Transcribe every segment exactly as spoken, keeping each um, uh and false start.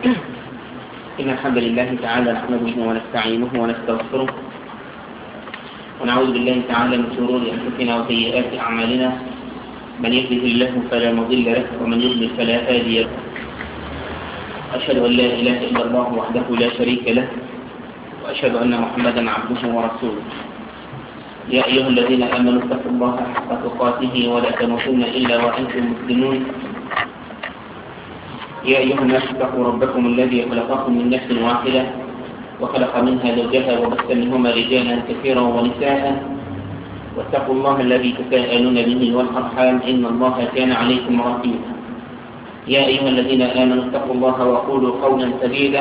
إن الحمد لله تعالى نحمده ونستعينه ونستغفره ونعوذ بالله تعالى من شرور أنفسنا وسيئات أعمالنا. من يهده الله فلا مضل له ومن يضلل فلا هادي له. أشهد أن لا إله إلا الله وحده لا شريك له وأشهد أن محمدا عبده ورسوله. يا أيها الذين آمنوا اتقوا الله حق تقاته ولا تموتن إلا وأنتم مسلمون. يا أيها الناس اتقوا ربكم الذي خلقكم من نفس واحدة وخلق منها زوجها وبث منهما رجالا كثيرا ونساء واتقوا الله الذي تساءلون به والأرحام إن الله كان عليكم رقيبا. يا أيها الذين آمنوا اتقوا الله وقولوا قولا سديدا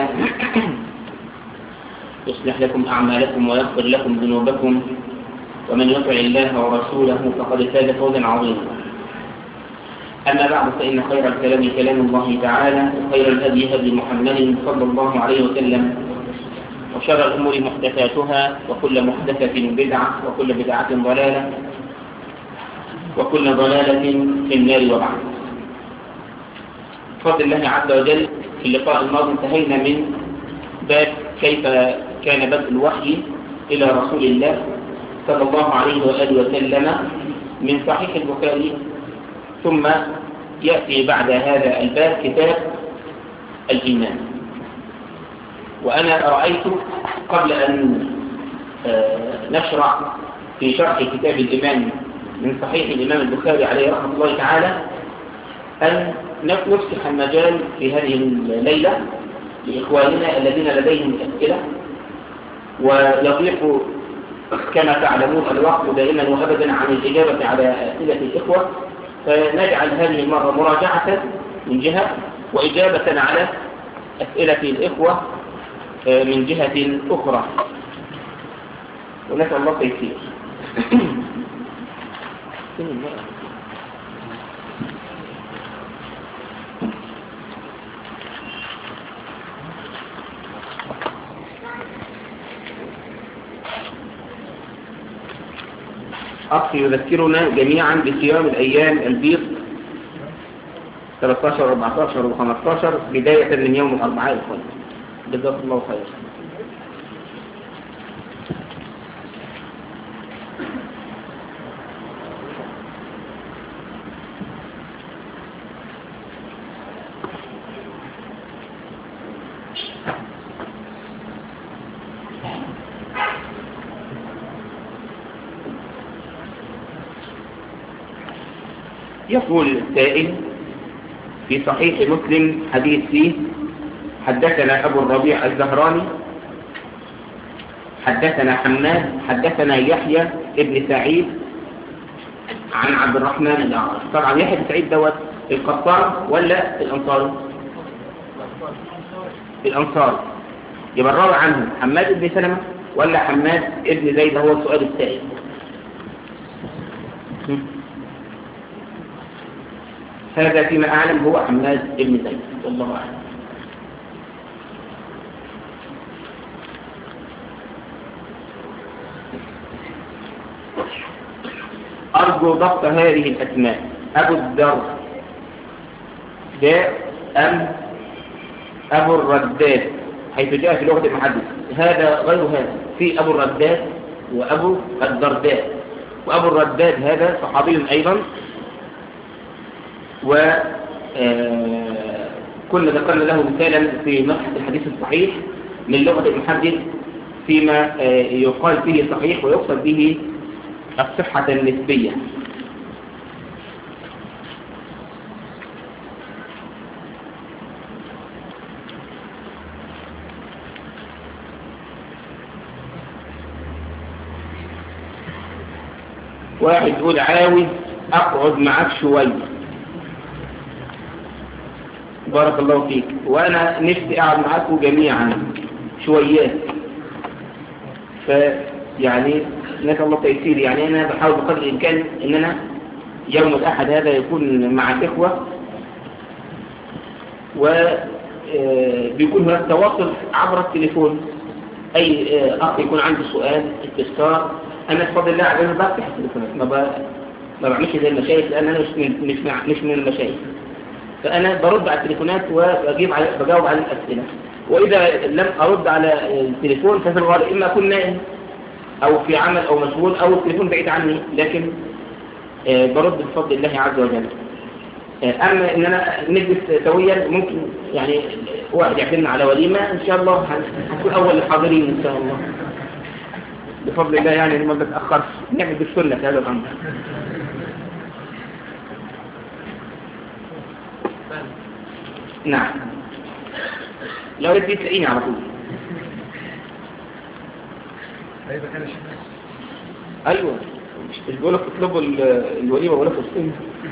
يصلح لكم أعمالكم ويغفر لكم ذنوبكم ومن يطع الله ورسوله فقد فاز فوزا عظيما. أما بعد فإن خير الكلام كلام الله تعالى وخير الهدي هدي محمد صلى الله عليه وسلم وشر الأمور محدثاتها وكل محدثة بدعة وكل بدعة ضلالة وكل ضلالة في النار وبعد. بفضل الله عز وجل في اللقاء الماضي انتهينا من باب كيف كان بدء الوحي إلى رسول الله صلى الله عليه وآله وسلم من صحيح البخاري، ثم يأتي بعد هذا الباب كتاب الإيمان. وأنا رأيت قبل أن نشرع في شرح كتاب الإيمان من صحيح الإمام البخاري عليه رحمة الله تعالى أن نفتح المجال في هذه الليلة لإخواننا الذين لديهم أسئلة، ويضيق كما تعلمون الوقت دائما وأبدا عن الإجابة على أسئلة الإخوة، فنجعل هذه المرة مراجعة من جهة وإجابة على أسئلة الإخوة من جهة أخرى، ونسأل الله تيسير. أخ يذكرنا جميعا بصيام الأيام البيض ثلاثة عشر وأربعة عشر وخمسة عشر بداية من يوم الأربعاء القادم. جزاك الله خيرا. يقول السائل في صحيح مسلم حديث فيه: حدثنا أبو الربيع الزهراني حدثنا حماد حدثنا يحيى ابن سعيد عن عبد الرحمن الأعرج. طبعا يحيى بن سعيد دوت القطان ولا الأنصاري؟ الأنصاري. يبقى الراوي عنه حماد بن سلمة ولا حماد ابن زيد؟ هو السؤال السائل. هذا فيما أعلم هو حماد ابن زيد، والله أعلم. أرجو ضبط هذه الأسماء: أبو الدرداء أم أبو الرداد حيث جاء في لغة المحدث. هذا غير هذا، في أبو الرداد وأبو الدرداء. وأبو الرداد هذا صحابي أيضا، وكل ذكرنا له مثالا في مبحث الحديث الصحيح من لغة المحدث فيما يقال فيه صحيح ويقصد به الصحة النسبية. واحد يقول: عاوز أقعد معك شوية. بارك الله فيك، وأنا نفسي أقعد معكم جميعا شويات، فيعني نسأل الله تيسير. يعني أنا بحاول بقدر الإمكان إن أنا يوم الأحد هذا يكون مع الإخوة، وبيكون هناك تواصل عبر التليفون. أي أخ يكون عنده سؤال استفسار، أنا بفضل الله عز وجل بفتح التليفونات، ما بعملش زي المشايخ، لأن أنا مش من مش من المشايخ. فأنا برد على التليفونات وبجيب على بجاوب على الأسئلة، وإذا لم أرد على التليفون ففي الغالب إما أكون نائم أو في عمل أو مشغول أو التليفون بعيد عني، لكن برد بفضل الله عز وجل. أما إن أنا نجلس سويا ممكن يعني واحد يعزمنا على وليمة إن شاء الله هنكون أول الحاضرين إن شاء الله بفضل الله، يعني ما بتأخرش نعمل بالسنة في هذا الأمر. نعم لو ردي تلاقيني على طول. أيوة مش بقولك اطلبوا الوليمة ولا تسلم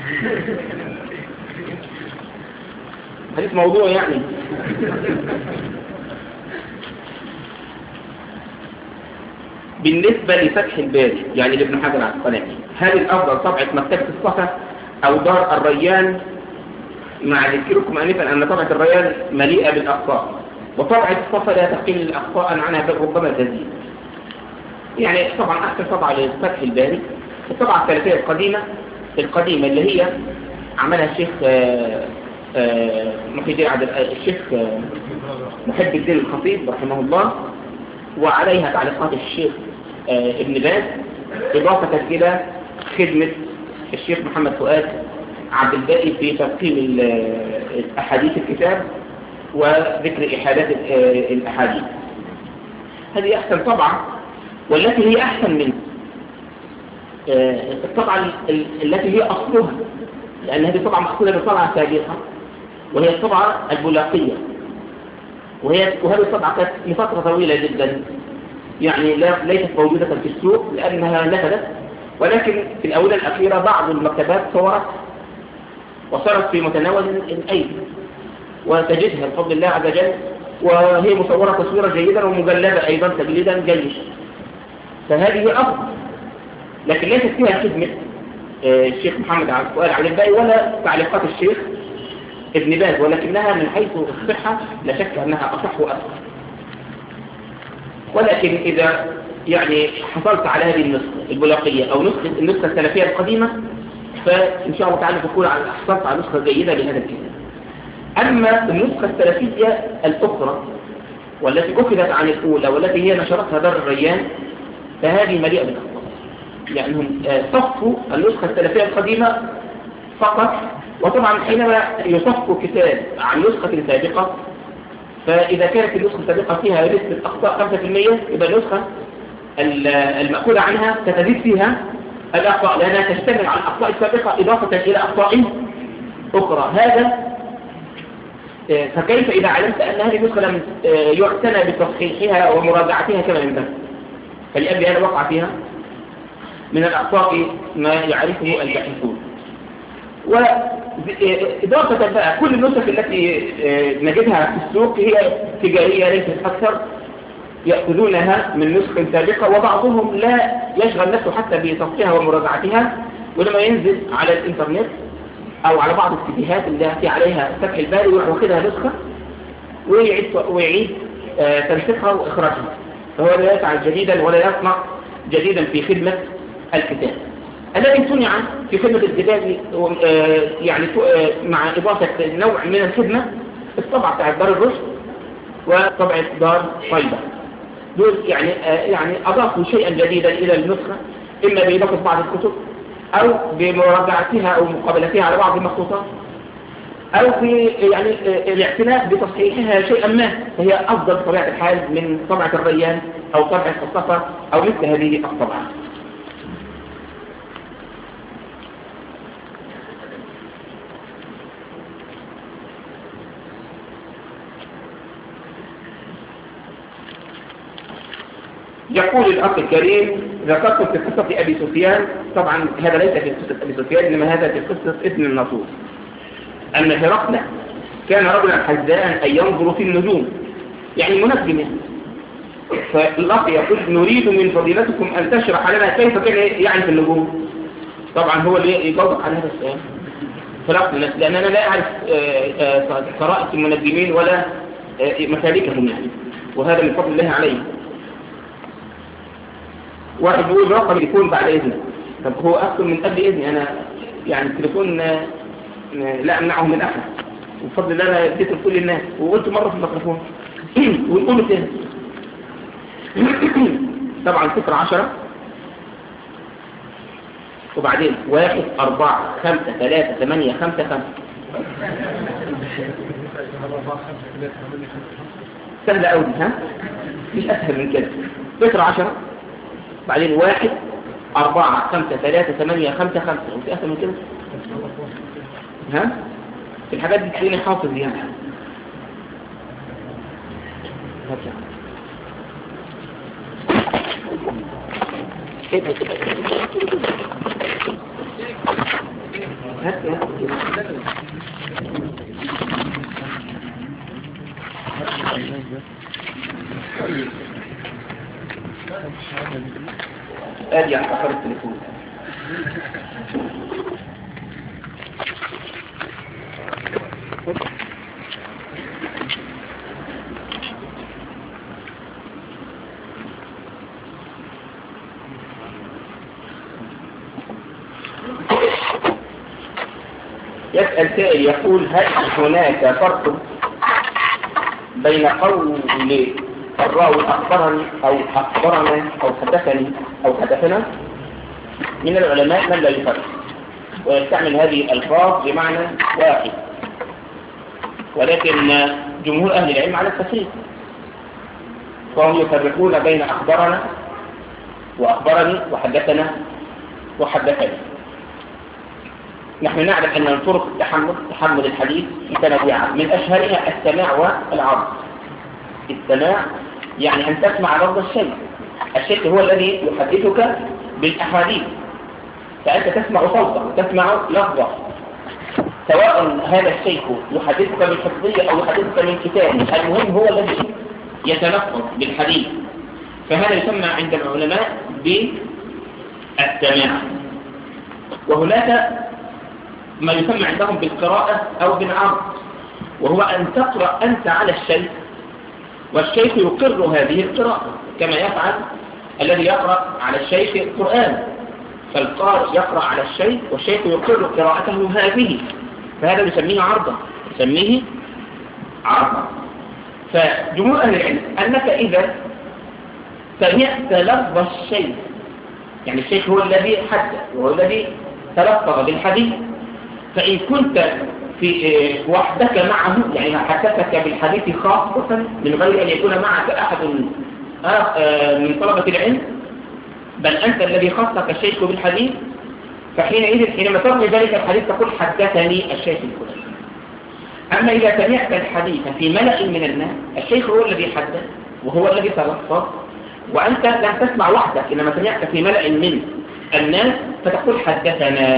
حديث موضوع يعني. بالنسبة لفتح الباري يعني لابن حجر العسقلاني، هل الأفضل طبعة مكتبة الصفا أو دار الريان؟ مع ذكركم آنفا أن طبعة الريان مليئة بالأخطاء، وطبعة الصفا لا تقل الأخطاء عنها بل ربما تزيد. يعني طبعا أحسن طبعة لفتح الباري الطبعة الثلاثية القديمة القديمة اللي هي عملها الشيخ محي الدين عبد الشيخ محب الدين الخطيب رحمه الله، وعليها تعليقات الشيخ ابن باز، إضافة إلى خدمة الشيخ محمد فؤاد عبد الباقي في ترقيم أحاديث الكتاب وذكر إحادات الأحاديث. هذه أحسن طبعة، والتي هي أحسن من الطبعة التي هي أصلها، لأن هذه طبعة مأخوذة بطبعة سابقة وهي الطبعة البلاقية، وهي وهذه الطبعة كانت لفترة طويلة جدا يعني لا ليست موجودة في السوق لأنها نفذت، ولكن في الآونة الأخيرة بعض المكتبات صورت وصارت في متناول الأيدي وتجدها بفضل الله عز وجل، وهي مصورة تصويرا جيدا ومجلدة أيضا تجليدا جيد، فهذه أفضل، لكن ليست فيها خدمة الشيخ محمد عبد الباقي ولا تعليقات الشيخ ابن باز، ولكنها من حيث الصحة لا شك أنها أصح وأصح. ولكن إذا يعني حصلت على هذه النسخة البلاقية أو نسخة النسخة السلفية القديمة فإن شاء الله تعالى تكون حصلت على نسخة جيدة لهذا الكتاب. أما النسخة السلفية الأخرى والتي أخذت عن الأولى والتي هي نشرتها دار الريان فهذه مليئة بالأخطاء، لأنهم صفوا النسخة السلفية القديمة فقط، وطبعا حينما يصفوا كتاب عن نسخة سابقة فإذا كانت النسخة السابقة فيها نسبة أخطاء خمسة بالمئة يبقى النسخة المأخوذة عنها ستزيد فيها الأخطاء لأنها تشتمل على الأخطاء السابقة إضافة إلى أخطاء أخرى. هذا فكيف إذا علمت أن هذه النسخة لم يعتنى بتصحيحها ومراجعتها كما ينبغي؟ فلأجل هذا وقع فيها من الأخطاء ما يعرفه الباحثون. وإضافة بقى كل النسخ التي نجدها في السوق هي تجارية ليست أكثر، يأخذونها من نسخ سابقة، وبعضهم لا يشغل نفسه حتى بتصحيحها ومراجعتها، ولما ينزل على الإنترنت أو على بعض السيديهات التي عليها فتح الباري يروح واخدها نسخة ويعيد, ويعيد تنسيقها وإخراجها، فهو لا يفعل جديدا ولا يصنع جديدا في خدمة الكتاب. الذي صنع في خدمة الكتاب يعني مع إضافة نوع من الخدمة الطبعة بتاعت دار الرشد وطبعة دار طيبة، دول يعني يعني أضافوا شيئا جديدا إلى النسخة، إما بإضافة بعض الكتب أو بمراجعتها أو مقابلتها على بعض المخطوطات أو في يعني الاعتناء بتصحيحها شيئا ما، فهي أفضل بطبيعة الحال من طبعة الريان أو طبعة الصفا أو مثل هذه الطبعات. يقول الأخ الكريم: ذكرت في قصة أبي سفيان، طبعا هذا ليس في قصة أبي سفيان إنما هذا في قصة ابن النصور، أن هرقل كان رجلا حذاء أن ينظر في النجوم، يعني منجم يعني. فالأخ يقول: نريد من فضيلتكم أن تشرح لنا كيف كان يعرف النجوم. طبعا هو اللي يجاوبك على هذا السؤال فلقل، لأن أنا لا أعرف قراءة المنجمين ولا مسالكهم يعني، وهذا من فضل الله عليه. واحد يقول رقم يكون بعد إذنه، طب هو أكثر من قبل إذني أنا، يعني التليفون لا أمنعه من أحد. وبفضل الله انا اديته لكل الناس وقلت مره في الميكروفون ونقوله تاني. طبعا صفر عشرة وبعدين واحد أربعة خمسة ثلاثة ثمانية خمسة خمسة. سهلة أوي ها؟ مش أسهل من كده. صفر عشرة بعدين واحد أربعة خمسة ثلاثة ثمانية خمسة خمسة. مش أسهل من كده ها؟ في الحاجات دي تلاقيني حافظ يعني. ادي على اخر التليفون. يسأل سائل يقول هل هناك فرق بين قول الراوي أخبرني أو أخبرنا أو حدثني أو حدثنا؟ من العلماء من لا يفرق ويستعمل هذه الألفاظ بمعنى واحد، ولكن جمهور أهل العلم على التفريق، فهم يفرقون بين أخبرنا وأخبرني وحدثنا وحدثني. نحن نعلم أن طرق التحمل تحمل الحديث متنوعة، من أشهرها السماع والعرض. السماع يعني أن تسمع لفظ الشيء، الشيء هو الذي يحدثك بالأحاديث، فأنت تسمع صوته تسمع لفظه، سواء هذا الشيء يحدثك بالحفظية أو يحدثك من كتابه، المهم هو الذي يتلفظ بالحديث، فهذا يسمى عند العلماء بالسماع. وهناك ما يسمى عندهم بالقراءة أو بالعرض، وهو أن تقرأ أنت على الشيخ والشيخ يقر هذه القراءة، كما يفعل الذي يقرأ على الشيخ القرآن، فالقارئ يقرأ على الشيخ والشيخ يقر قراءته هذه، فهذا يسميه عرضا، يسميه عرضا. فجمهور أهل العلم أنك إذا سمعت لفظ الشيخ، يعني الشيخ هو الذي حدث وهو الذي تلفظ بالحديث، فإن كنت في وحدك معه، يعني حدثك بالحديث خاصة من غير أن يكون معك أحد من طلبة العلم، بل أنت الذي خصك الشيخ بالحديث، فحينئذ حينما تروي ذلك الحديث تقول حدثني الشيخ الفلاني. أما إذا سمعت الحديث في ملأ من الناس، الشيخ هو الذي حدث وهو الذي تلفظ، وأنت لم تسمع وحدك، إنما سمعت في ملأ من الناس فتقول حدثنا.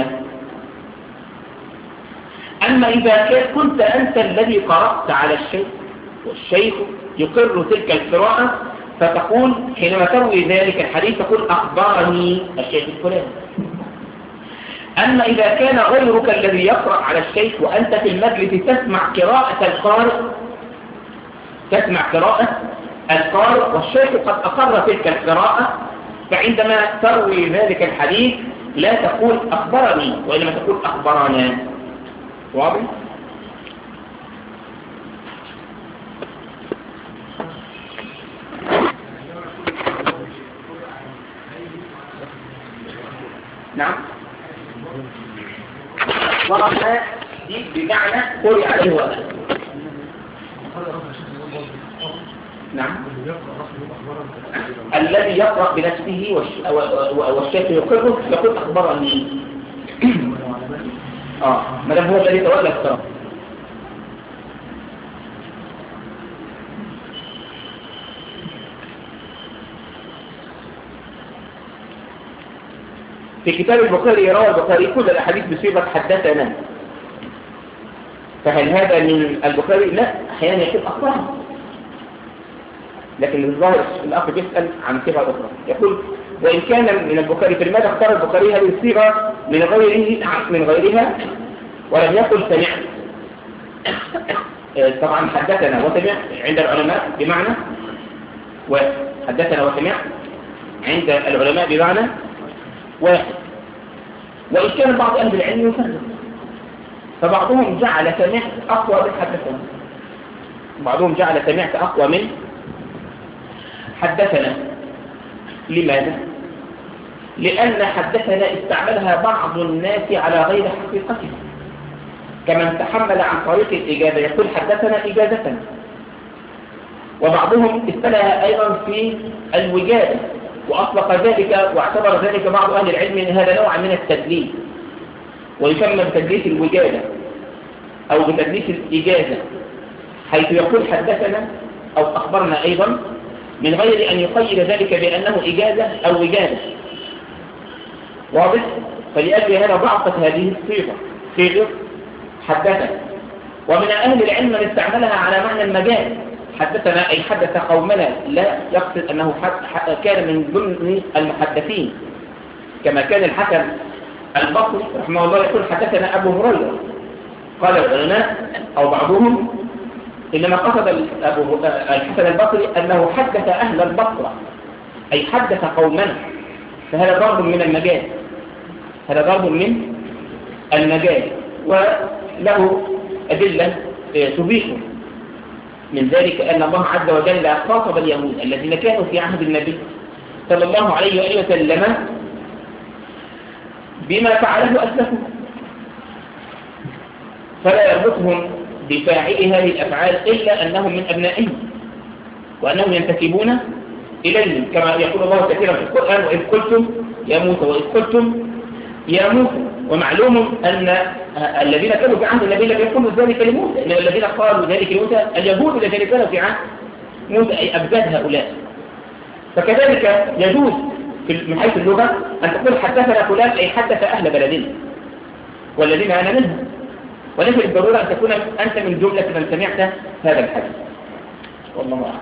أما إذا كنت أنت الذي قرأت على الشيخ والشيخ يقر تلك القراءة، فتقول حينما تروي ذلك الحديث تقول أخبرني الشيخ الفلاني. أما إذا كان غيرك الذي يقرأ على الشيخ وأنت في المجلس تسمع قراءة القارئ تسمع قراءة القارئ والشيخ قد أقر تلك القراءة، فعندما تروي ذلك الحديث لا تقول أخبرني وإنما تقول أخبرنا. واضح؟ نعم. ورحنا دي بمعنى قولي عليه وقت. نعم. الذي يقرأ بنفسه والشيخ يقره يقول أخبرني. آه ما دام هو الذي تولى القراءة. في كتاب البخاري روى البخاري كل الأحاديث بصيغة حدثنا، فهل هذا من البخاري؟ لا، أحيانا يكون أخبرنا، لكن الظاهر الأخ يسأل عن صيغة أخرى، يقول وإن كان من البخاري، فلماذا اختار البخاري هذه الصيغة من غيره من غيرها ولم يقل سمعت؟ طبعا حدثنا وسمع عند العلماء بمعنى واحد، حدثنا وسمع عند العلماء بمعنى واحد، وإن كان بعض أهل العلم يفرق فبعضهم جعل سمعت أقوى من حدثنا، بعضهم جعل سمعت أقوى من حدثنا. لماذا؟ لأن حدثنا استعملها بعض الناس على غير حقيقته، كمن تحمل عن طريق الإجازة يقول حدثنا إجازة. وبعضهم استلها أيضا في الوجادة وأطلق ذلك واعتبر ذلك بعض أهل العلم أن هذا نوع من التدليس، ويسمى بتدليس الوجادة أو بتدليس الإجازة، حيث يقول حدثنا أو أخبرنا أيضا من غير أن يقيد ذلك بأنه إجازة أو وجادة. واضح؟ فلأجل هذا ضعفت هذه الصيغة، صيغة حدثنا. ومن أهل العلم من استعملها على معنى المجاز، حدثنا أي حدث قومنا، لا يقصد أنه كان من ضمن المحدثين، كما كان الحسن البصري رحمه الله يقول حدثنا أبو هريرة. قال العلماء أو بعضهم إنما قصد الحسن البصري أنه حدث أهل البصرة، أي حدث قومنا، فهذا ضرب من المجاز، هذا ضرب من المجاز، وله أدلة تبيحه. من ذلك أن الله عز وجل خاطب اليهود الذين كانوا في عهد النبي صلى الله عليه وآله وسلم بما فعله أسلفهم، فلا يربطهم بفاعل هذه الأفعال إلا أنهم من أبنائهم وأنهم ينتسبون إليهم، كما يقول الله كثيرا في القرآن وإذ قلتم يا موسى وإذ قلتم يا موسى. ومعلوم أن الذين كانوا في عهد النبي لم يقولوا ذلك لموسى، إن الذين قالوا ذلك لموسى اليهود الذين كانوا في عهد موسى، أي أبداد هؤلاء. فكذلك يجوز من حيث اللغة أن تقول حدثنا فلان أي حدث أهل بلدنا والذين أنا منهم، وليس بالضرورة أن تكون أنت من جملة من سمعت هذا الحديث. والله أعلم.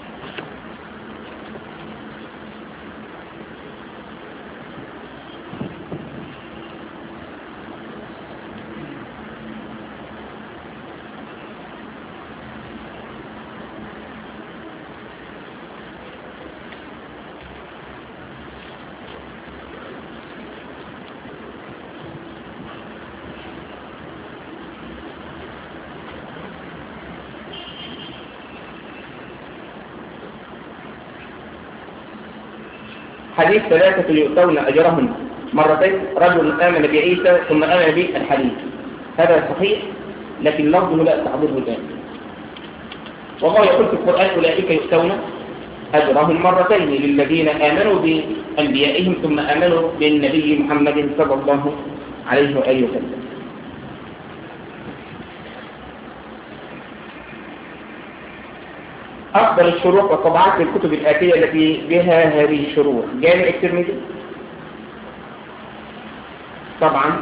حديث ثلاثة يؤتون أجرهم مرتين، رجل آمن بعيسى ثم آمن بالحديث، هذا صحيح لكن لفظه لا تعبده الآن. والله يقول في القرآن أولئك يؤتون أجرهم مرتين للذين آمنوا بأنبيائهم ثم آمنوا بالنبي محمد صلى الله عليه وآله وسلم. أفضل الشروط والطبعات للكتب الآتية التي بها هذه الشروط: جامع الترمذي طبعا،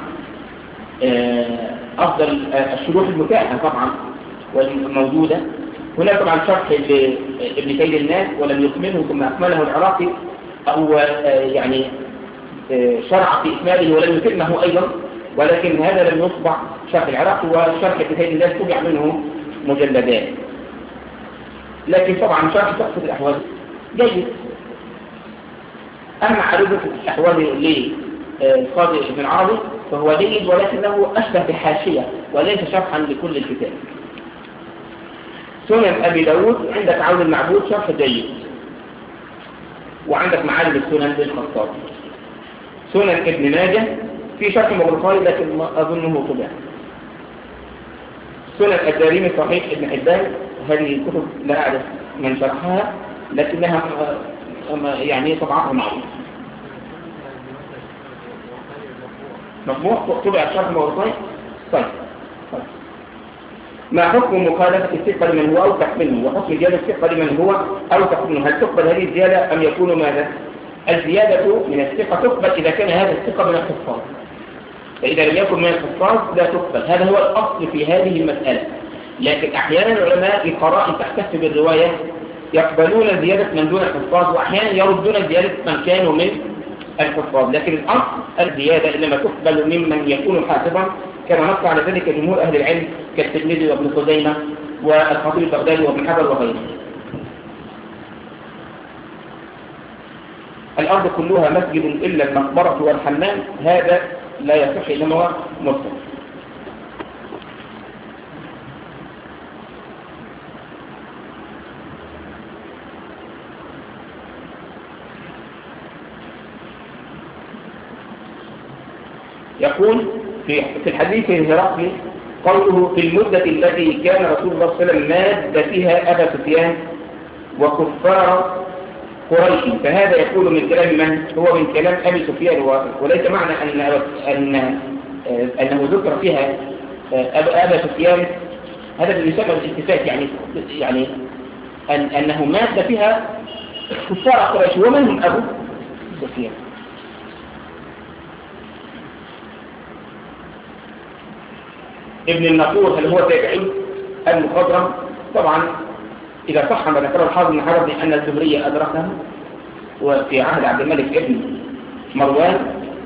أفضل الشروط المتاحة طبعا والموجودة هنا طبعا شرح ابن سيد الناس ولم يكمله ثم أكمله العراقي، أو يعني شرع في إكماله ولم يتمه أيضا، ولكن هذا لم يطبع شرح العراقي، وشرح ابن سيد الناس طبع منه مجلدات. لكن طبعا شرح تحفة الأحوال جيد. أما عرضة الأحوال للقاضي ابن عربي فهو جيد، ولكنه أشبه بحاشية وليس شرحا لكل الكتاب. سنن أبي داود عندك عون المعبود شرح جيد، وعندك معالم السنن للخطابي. سنن ابن ماجه في شرح مغرفاني لكن ما أظنه طبع. سنن الدارمي صحيح ابن حبان، هذه الكتب لا أعرف من شرحها لكنها يعني طبعها معروف. مجموع طبع شرح مغرفاني. طيب ما حكم مخالفة الثقة لمن هو أوثق منه، وحكم زيادة الثقة لمن هو أوثق منه؟ هل تقبل هذه الزيادة أم يكون ماذا؟ الزيادة من الثقة تقبل إذا كان هذا الثقة من الحفاظ، فإذا لم يكن من الحفاظ لا تقبل. هذا هو الأصل في هذه المسألة. لكن أحيانا العلماء لقرائن تحتسب بالرواية يقبلون زيادة من دون الحفاظ، وأحيانا يردون زيادة من كانوا من الحفاظ، لكن الأصل الزيادة إنما تقبل ممن يكون حافظا، كما نص على ذلك جمهور أهل العلم كالترمذي وابن خزيمة والخطيب البغدادي وابن حجر وغيرهم. الأرض كلها مسجد إلا المقبرة والحمام، هذا لا يصح إنما هو مسلم. يقول في في الحديث الهرقلي قوله في المدة التي كان رسول الله صلى الله عليه وسلم ماد فيها أبا سفيان وكفار قريش، فهذا يقول من كلام من؟ هو من كلام أبي سفيان، وليس معنى أن أن أنه ذكر فيها أبا سفيان هذا اللي يسمى الاتفاق، يعني يعني أن أنه مات فيها كفار قريش. ومن هم أبو سفيان؟ ابن النقور هل هو تابعي المخضرم؟ طبعا إذا صح ما ذكره الحافظ بن حجر أن الزهري أدركه وفي عهد عبد الملك ابن مروان،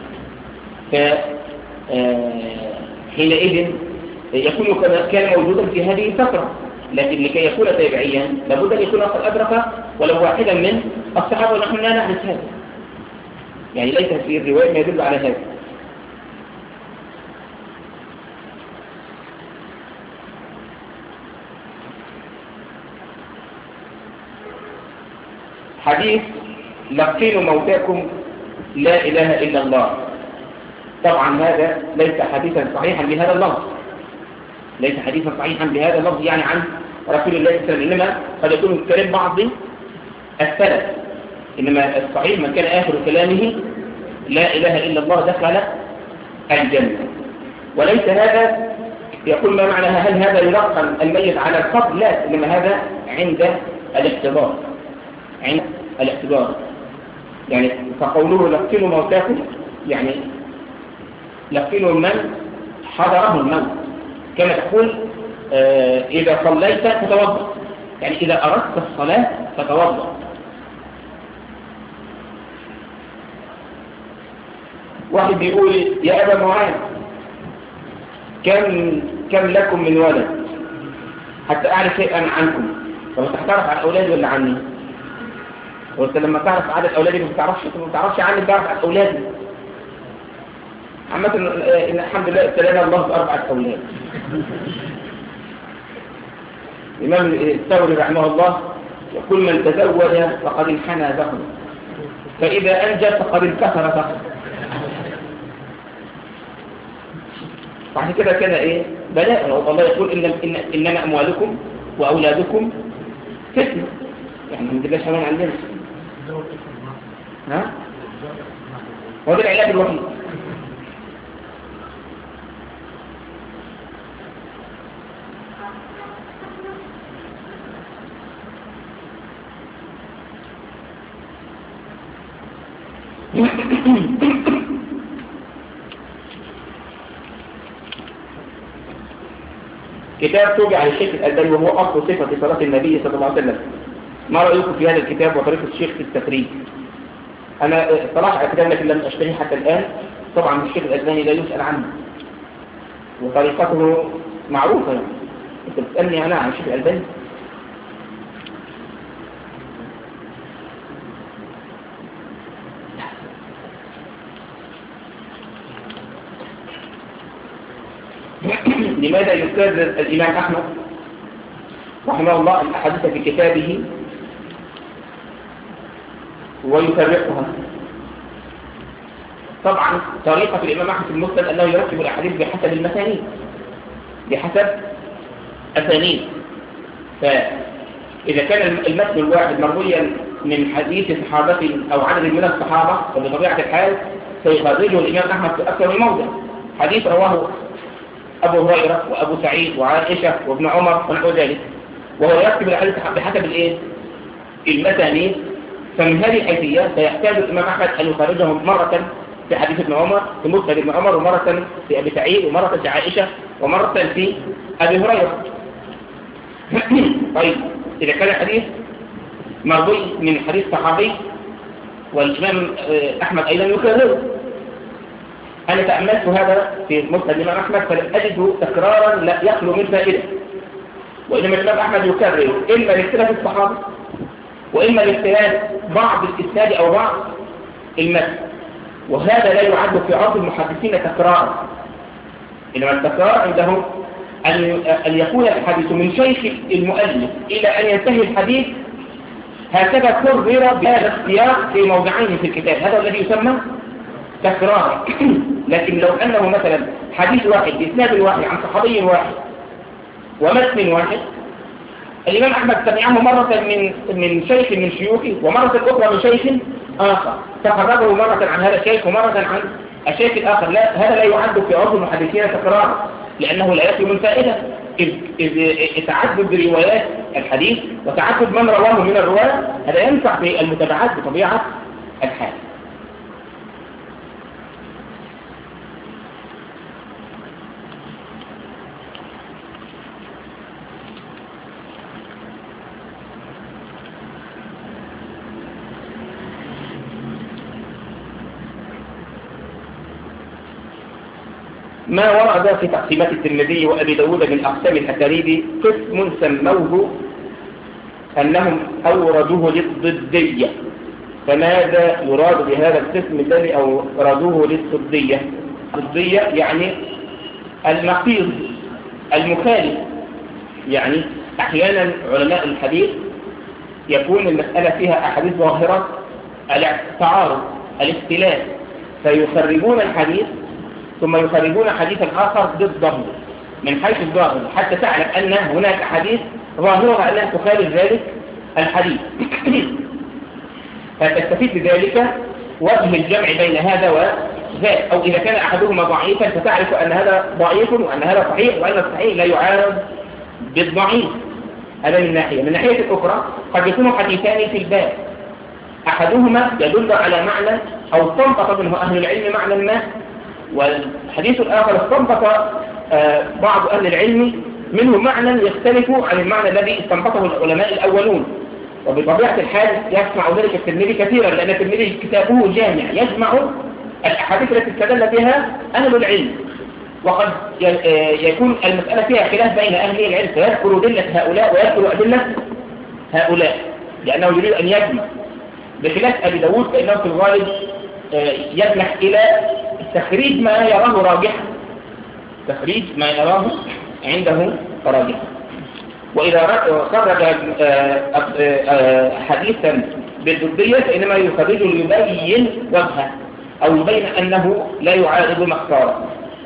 فحينئذ يكون كان موجودا في هذه الفترة، لكن لكي يكون تابعيا لابد أن يكون قد أدرك ولو واحدا من الصحابة، ونحن لا نعرف هذا، يعني ليس في الرواية ما يدل على هذا. حديث لقينوا موتاكم لا إله إلا الله، طبعا هذا ليس حديثا صحيحا بهذا اللفظ، ليس حديثا صحيحا بهذا اللفظ يعني عن رسول الله صلى الله عليه وسلم، إنما قد يكون كلام بعض السلف، إنما الصحيح من كان آخر كلامه لا إله إلا الله دخل الجنة، وليس هذا يقول ما معناها هل هذا يلقن الميت على القبر؟ لا، إنما هذا عند الاحتضار، عند الاحتضار يعني فقوله لقنوا موتاكم يعني لقنوا من حضره الموت، كما تقول آه إذا صليت فتوضأ، يعني إذا أردت الصلاة فتوضأ. واحد بيقول يا أبا معاذ كم كم لكم من ولد حتى أعرف شيئا عنكم، فما تعرف عن أولادي ولا عني؟ وانت لما تعرف عدد أولادي ما تعرفش ما تعرفش عني، تعرف عن أولادي. عامة إن الحمد لله ابتلانا الله بأربعة أولاد. الإمام الثوري رحمه الله يقول من تزوج فقد انحنى ذكره، فإذا أنجب فقد انكسر ذكره. فعشان كده كان إيه بلاء، الله يقول إن إن إنما أموالكم وأولادكم فتنة، يعني ما نجيبش حاجة عندنا. ها؟ هو ده العلاج الوحيد. كتاب توجع للشيخ الألباني وهو أصل صفة صلاة النبي صلى الله عليه وسلم. ما رأيكم في هذا الكتاب وطريقة الشيخ في التفريج؟ أنا طلعت على كتاب لكن لم أشتريه حتى الآن. طبعا الشيخ الألباني لا يسأل عنه وطريقته معروفة، يعني أنت بتسألني أنا عن الشيخ الألباني؟ لماذا يكرر الإمام أحمد رحمه الله الأحاديث في كتابه ويفرقها؟ طبعا طريقة الإمام أحمد في المسند أنه يرتب الأحاديث بحسب المسانيد، بحسب أسانيد، فإذا كان المتن الواحد مرويا من حديث صحابة أو عدد من الصحابة فبطبيعة الحال سيخرجه الإمام أحمد في أكثر من موضع. حديث رواه أبو هريرة وأبو سعيد وعائشة وابن عمر ونحو ذلك، وهو يكتب الحديث بحسب الإيه؟ المسانيد. فمن هذه الحيثية سيحتاج الإمام أحمد أن يخرجه مرة في حديث ابن عمر في مسند ابن عمر، ومرة في أبي سعيد، ومرة في عائشة، ومرة في أبي هريرة. طيب إذا كان الحديث مروي من حديث صحابي والإمام أحمد أيضا يكرره، أنا تأملت هذا في مسند الإمام أحمد فلم أجده تكرارا لا يخلو من فائدة، وإنما الإمام أحمد يكرر إما لاختلاف الصحابة وإما لاختلاف بعض الإسناد أو بعض المتن، وهذا لا يعد في عرف المحدثين تكرارا، إنما التكرار عندهم أن أن يكون الحديث من شيخ المؤلف إلى أن ينتهي الحديث هكذا كرر بهذا السياق في موضعين في الكتاب، هذا الذي يسمى تكرارا. لكن لو أنه مثلا حديث واحد بإسناد واحد عن صحابي واحد ومتن واحد، الإمام أحمد سمعه مرة من من شيخ من شيوخه ومرة أخرى من شيخ آخر، فخرجه مرة عن هذا الشيخ ومرة عن الشيخ الآخر، لا هذا لا يعد في عرف المحدثين تكرارا، لأنه لا يكفي من فائدة، إذ, إذ تعدد روايات الحديث وتعدد من رواه من الرواة هذا ينفع في المتابعات بطبيعة الحال. ما ورد في تقسيمات الترمذي وأبي داود من أقسام الأسانيد قسم سموه أنهم أوردوه للضدية، فماذا يراد بهذا القسم الذي أوردوه للضدية؟ الضدية يعني النقيض المخالف، يعني أحيانا علماء الحديث يكون المسألة فيها أحاديث ظاهرة التعارض الاختلاف، فيخرجون الحديث ثم يخرجون حديثا آخر ضده من حيث الظاهر حتى تعلم أن هناك حديث ظاهرها أنها تخالف ذلك الحديث. فتستفيد بذلك وجه الجمع بين هذا وذاك، أو إذا كان أحدهما ضعيفا فتعرف أن هذا ضعيف وأن هذا صحيح وأن الصحيح لا يعارض بالضعيف. هذا من ناحية. من ناحية أخرى قد يكون حديثان في الباب، أحدهما يدل على معنى أو استنبط منه أهل العلم معنى ما، والحديث الآخر استنبط بعض أهل العلم منه معنى يختلف عن المعنى الذي استنبطه العلماء الأولون. وبطبيعة الحال يسمع ذلك الترمذي كثيرا، لأن الترمذي كتابه جامع يجمع الأحاديث التي استدل بها أهل العلم، وقد يكون المسألة فيها خلاف بين أهل العلم فيذكر أدلة هؤلاء ويذكر أدلة هؤلاء، لأنه يريد أن يجمع. بخلاف أبي داود فإنه في الغالب يجنح إلى تخريج ما يراه راجحا، تخريج ما يراه عنده راجحا. وإذا خرج حديثا بالضدية فإنما يخرجه ليبين وجهه أو يبين أنه لا يعارض مختاره.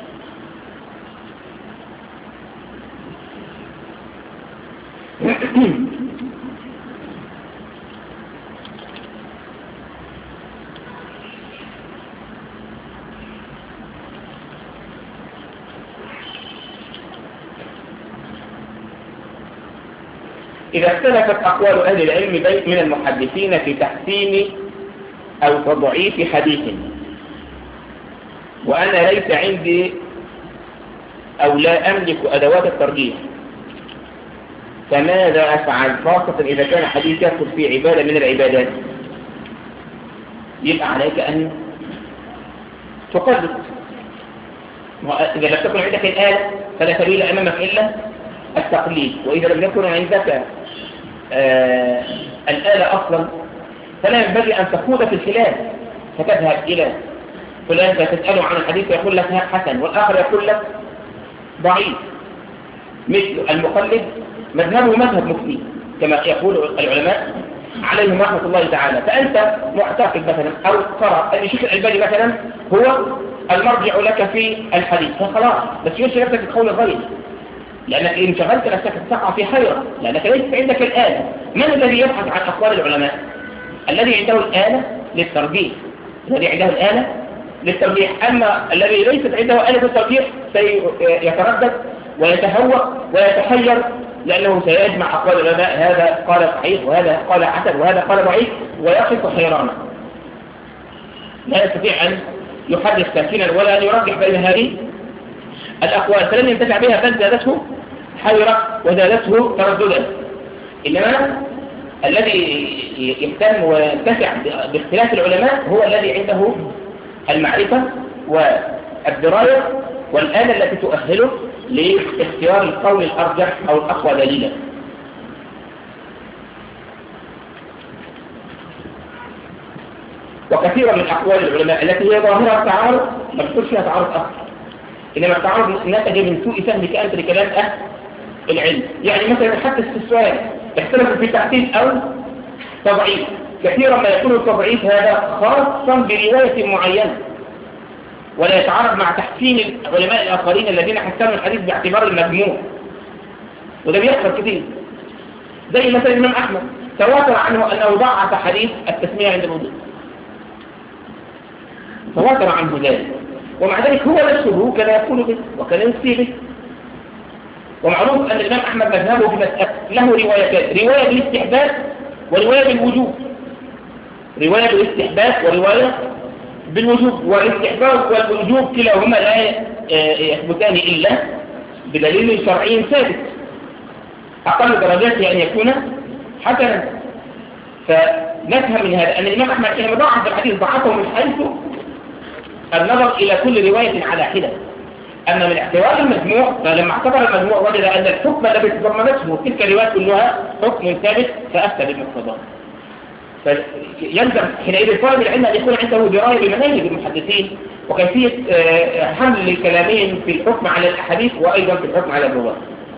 إذا اختلفت أقوال أهل العلم من المحدثين في تحسين أو تضعيف حديث وأنا ليس عندي أو لا أملك أدوات الترجيح، فماذا أفعل خاصة إذا كان حديث يدخل في عبادة من العبادات؟ يبقى عليك أن تقلد. إذا لم تكن عندك الآلة فلا سبيل أمامك إلا التقليد، وإذا لم يكن عندك آه الآلة أصلا فلا ينبغي أن تخوض في الخلاف، فتذهب إلى فلان فتسأله عن الحديث يقول لك حسن والآخر يقول لك ضعيف. مثل المقلد مذهبه مذهب مفتي كما يقول العلماء عليهم رحمة الله تعالى، فأنت معتقد مثلا أو ترى أن الشيخ الألباني مثلا هو المرجع لك في الحديث، فخلاص بس يرشي نفسك القول الغير، لأنك إن شغلت نفسك تقع في حيرة لأنك ليس عندك الآلة. من الذي يبحث عن أقوال العلماء؟ الذي عنده الآلة للترجيح، الذي عنده الآلة للترجيح. أما الذي ليست عنده آلة الترجيح سيتردد ويتهوى ويتحير، لأنه سيجمع أقوال العلماء، هذا قال صحيح وهذا قال حسن وهذا قال ضعيف، ويقف حيرانا لا يستطيع أن يحدث تمكينا ولا أن يرجح بين هذه الأقوال، فلن ينتفع بها بل زادته حيرة وزادته ترددا. إنما الذي يهتم وينتفع باختلاف العلماء هو الذي عنده المعرفة والدراية والآلة التي تؤهله لاختيار القول الأرجح أو الأقوى دليلا. وكثيرا من أقوال العلماء التي هي ظاهرة التعارض ما تكون فيها تعارض أصلا، إنما التعارض ناتج من سوء فهمك أنت لكلام أهل العلم. يعني مثلا حتى في السؤال اختلفوا في تحسين أو تضعيف، كثيرا ما يكون التضعيف هذا خاصا برواية معينة، ولا يتعارض مع تحسين العلماء الآخرين الذين حسنوا الحديث باعتبار المجموع، وده بيحصل كتير. زي مثلا الإمام أحمد تواتر عنه أنه ضعف حديث التسمية عند الوضوء، تواتر عنه ذلك، ومع ذلك هو نفسه كان يقول به وكان يفتي به. ومعروف أن الإمام أحمد مذهبه في مسألة له روايتان، رواية بالاستحباب ورواية بالوجوب، رواية بالاستحباب ورواية بالوجوب، والاستحباب والوجوب كلاهما لا يثبتان إلا بدليل شرعي ثابت أقل درجاته أن يكون حسنا. فنفهم من هذا أن الإمام أحمد حينما ضعف الحديث ضعفه من حيث النظر إلى كل رواية على حدة، أما من اعتبار المجموع فلما اعتبر المجموع وجد أن الحكم الذي تضمنته تلك الروايات كلها حكم ثابت فأفتى بالمقتضى. فيلزم حينئذ طالب العلم أن يكون عنده دراية بمناهج المحدثين وكيفية حمل كلامهم في الحكم على الأحاديث وأيضا في الحكم على الرواة.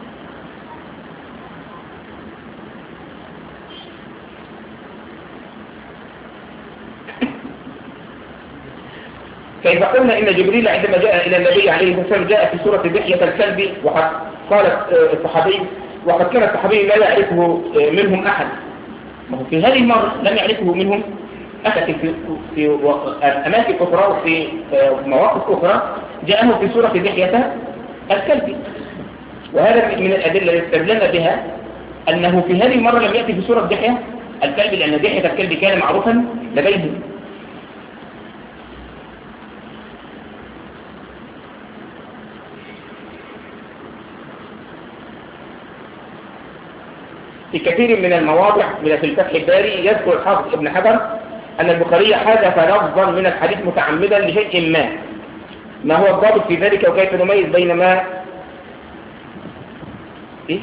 كيف قلنا إن جبريل عندما جاء إلى النبي عليه الصلاة والسلام جاء في سورة دحية الكلب، وقد قال الصحابي وقد كان الصحابي لا يعرفه منهم أحد، في هذه المرة لم يعرفه منهم أحد، في, في أماكن أخرى وفي مواقف أخرى جاءه في سورة دحية الكلب. وهذا من الأدلة التي استدلنا بها أنه في هذه المرة لم يأتي في سورة دحية الكلب، لأن دحية الكلب كان معروفا لديهم. في كثير من المواضع من في الفتح الباري يذكر الحافظ ابن حجر أن البخاري حذف لفظا من الحديث متعمدا لشيء ما. ما هو الضابط في ذلك وكيف نميز بين ما إيه؟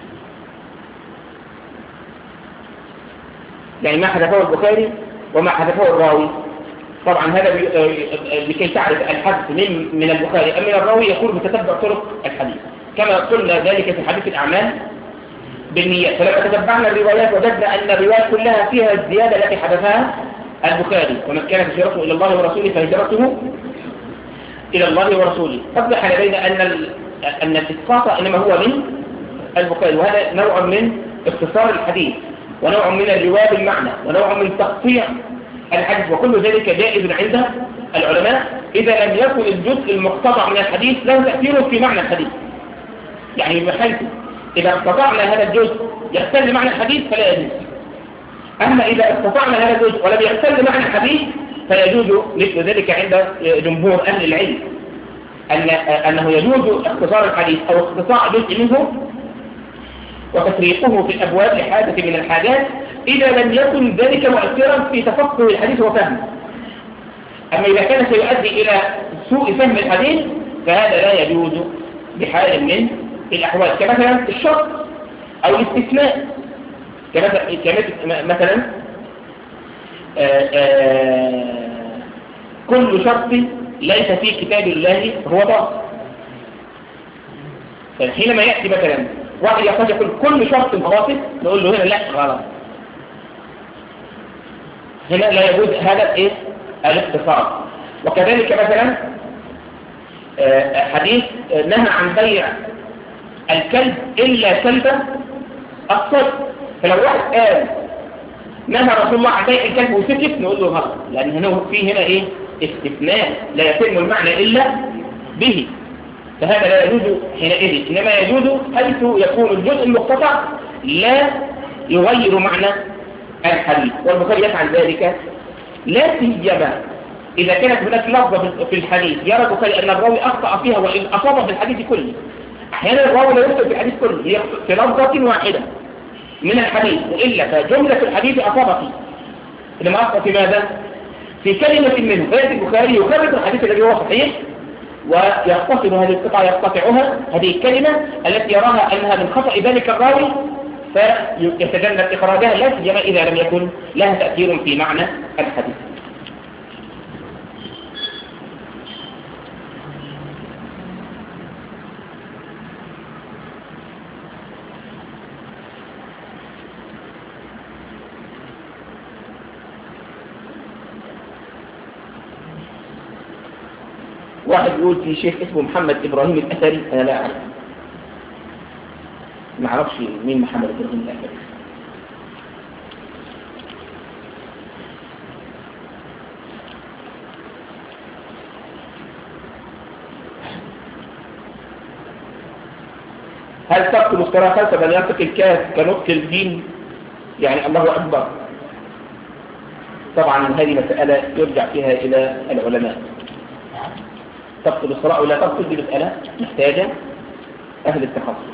يعني ما حذفه البخاري وما حذفه الراوي. طبعا هذا لكي تعرف الحذف من من البخاري أم من الراوي يكون بتتبع طرق الحديث، كما قلنا ذلك في حديث الأعمال بالنيات. فلما تتبعنا الروايات وجدنا أن الروايات كلها فيها الزيادة التي حدثها البخاري، ومن كانت هجرته إلى الله ورسوله فهجرته إلى الله ورسوله. أصبح لدينا أن أن الإسقاط إنما هو من البخاري، وهذا نوع من اختصار الحديث ونوع من الرواية بالمعنى ونوع من تقطيع الحديث، وكل ذلك جائز عند العلماء إذا لم يكن الجزء المقتطع من الحديث له تأثير في معنى الحديث. يعني بحيث إذا استطعنا هذا الجزء يختل معنى الحديث فلا يجوز، أما إذا استطعنا هذا الجزء ولم يختل معنى الحديث فيجوز مثل ذلك عند جمهور أهل العلم، أن أنه يجوز اختصار الحديث أو اختصار جزء منه وتفريقه في الأبواب لحاجة من الحاجات إذا لم يكن ذلك مؤثرا في تفقه الحديث وفهمه. أما إذا كان سيؤدي إلى سوء فهم الحديث فهذا لا يجوز بحال من الأحوال، كمثلا الشرط أو الاستثناء، كمثلا آآ آآ كل شرط ليس في كتاب الله هو باطل. فحينما يأتي مثلا واحد يقول يقول كل شرط باطل نقول له هنا لا غلط، هنا لا يجوز هذا ايه الاختصار. وكذلك مثلا حديث نهى عن بيع الكلب إلا كلب الصيد، فلو واحد قال نهى رسول الله عن بيع الكلب وسكت نقول له غلط، لأن هنا في هنا إيه استثناء لا يتم المعنى إلا به، فهذا لا يجوز حينئذ، إنما يجوز حيث يكون الجزء المقتطع لا يغير معنى الحديث، والبخاري يفعل ذلك لا سيما إذا كانت هناك لفظة في الحديث يرى البخاري أن الراوي أخطأ فيها وإن أصاب في الحديث كله. أحيانا الراوي لا يخطئ في الحديث كله، هي في لفظة واحدة من الحديث، وإلا فجملة الحديث أصاب فيه، إنما أخطأ في ماذا؟ في كلمة منه، فيأتي البخاري يخرج الحديث الذي هو صحيح ويختصر هذه القطعة يقطعها هذه الكلمة التي يراها أنها من خطأ ذلك الراوي فيتجنب إخراجها، لا سيما إذا لم يكن لها تأثير في معنى الحديث. واحد يقول في شيخ اسمه محمد إبراهيم الأثري، أنا لا أعرف، ما أعرفش مين محمد إبراهيم الأثري. هل تكتب الصلاة خلف من ينطق الكاف كنطق الدين؟ يعني الله أكبر. طبعا هذه مسألة يرجع فيها إلى العلماء. تكتب الصلاة أو لا تكتب، دي مسألة محتاجة أهل التخصص.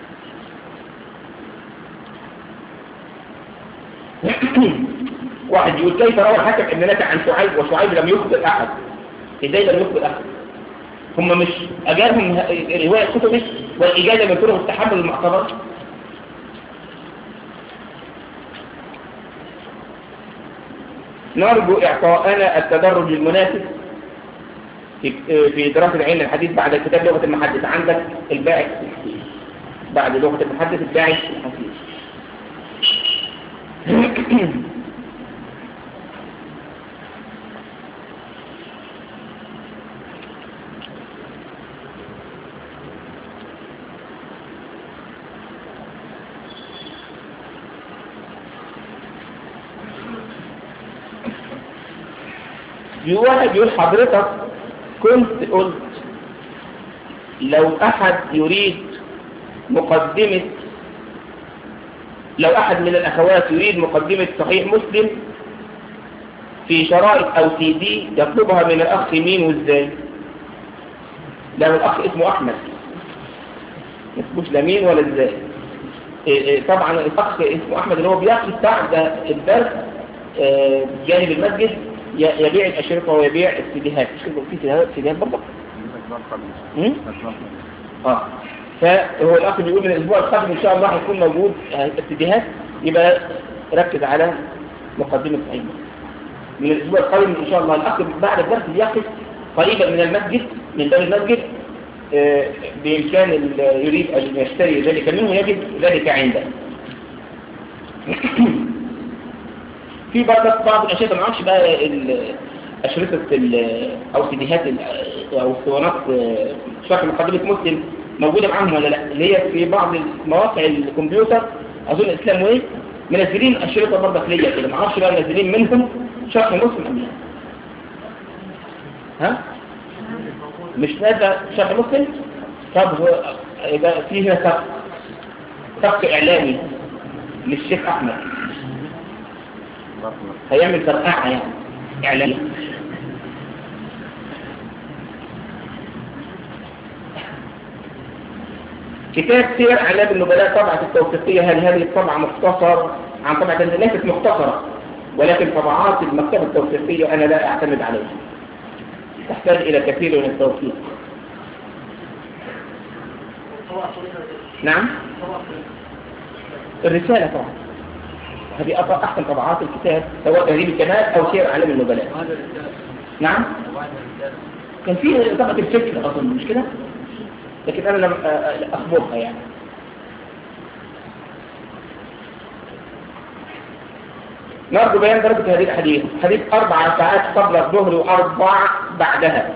واحد يقول كيف روى الحكم ابن نافع عن شعيب وشعيب لم يخبر أحد؟ إزاي لم يخبر أحد؟ هم مش أجالهم رواية كتبه والإجازة من طرق التحمل المعتبر؟ نرجو إعطاءنا التدرج المناسب في دراسة علم الحديث بعد كتاب لغة المحدث. عندك الباعث الحديث، بعد لغة المحدث الباعث الحديث. في واحد يقول حضرتك كنت قلت لو أحد يريد مقدمة لو أحد من الأخوات يريد مقدمة صحيح مسلم في شرائط أو سي دي يطلبها من الأخ مين وإزاي؟ لو الأخ اسمه أحمد مش لا مين ولا إزاي. طبعا الأخ اسمه أحمد اللي هو بيأخذ بعد الدرس جانب المسجد يبيع الأشرطة ويبيع السيديهات. مش كده في سيديهات سيديهات برضه؟ اه فهو الأخ بيقول من الأسبوع القادم إن شاء الله هيكون موجود السيديهات، يبقى ركز على مقدمة صحيح من الأسبوع القادم إن شاء الله. الأخ بعد الدرس بيقف قريبا من المسجد من باب المسجد، آه بإمكان يريد أن يشتري ذلك منه يجد ذلك عنده. في بعض بعض الأشياء ما اعرفش بقى أشرطة أو سيديهات أو اسطوانات شرح مقدمة مسلم موجودة معاهم ولا لا، اللي هي في بعض مواقع الكمبيوتر أظن إسلام وين منزلين أشرطة برضه ليا كده، ما اعرفش بقى منزلين منهم شرح مسلم أم لا. ها؟ مش هذا شرح مسلم؟ طب هو يبقى فيه هنا سبق سبق إعلامي للشيخ أحمد هيعمل ترقاعة يعني إعلامية. كتاب سير أعلام النبلاء طبعة التوثيقية، هل هذه الطبعة مختصر عن طبعة ليست مختصرة ولكن طبعات المكتبة التوثيقية أنا لا أعتمد عليها، تحتاج إلى كثير من التوثيق. نعم الرسالة طبعا هذه أحسن طبعات الكتاب سواء تهذيب الكمال أو سير أعلام النبلاء. نعم كان في طبعة الفكر أظن مش كده، لكن أنا لم أخبرها يعني. نرجو بيان درجة هذه الحديث. حديث أربع ساعات قبل الظهر وأربع بعدها.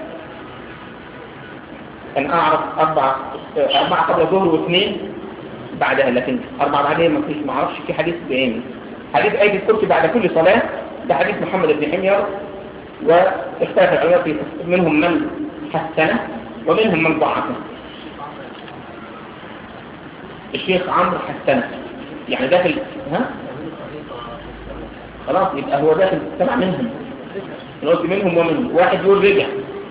أنا أعرف أربع أربع قبل الظهر واثنين بعدها، لكن أربع بعدها ما فيش، ما أعرفش في حديث بعينه. حديث آية الكرسي بعد كل صلاة ده حديث محمد بن حمير، واختلف العلماء منهم من حسنه ومنهم من ضعفه. الشيخ عمرو حسنه يعني داخل ها خلاص يبقى هو داخل سمع منهم، انا قلت منهم ومنهم. واحد يقول رجع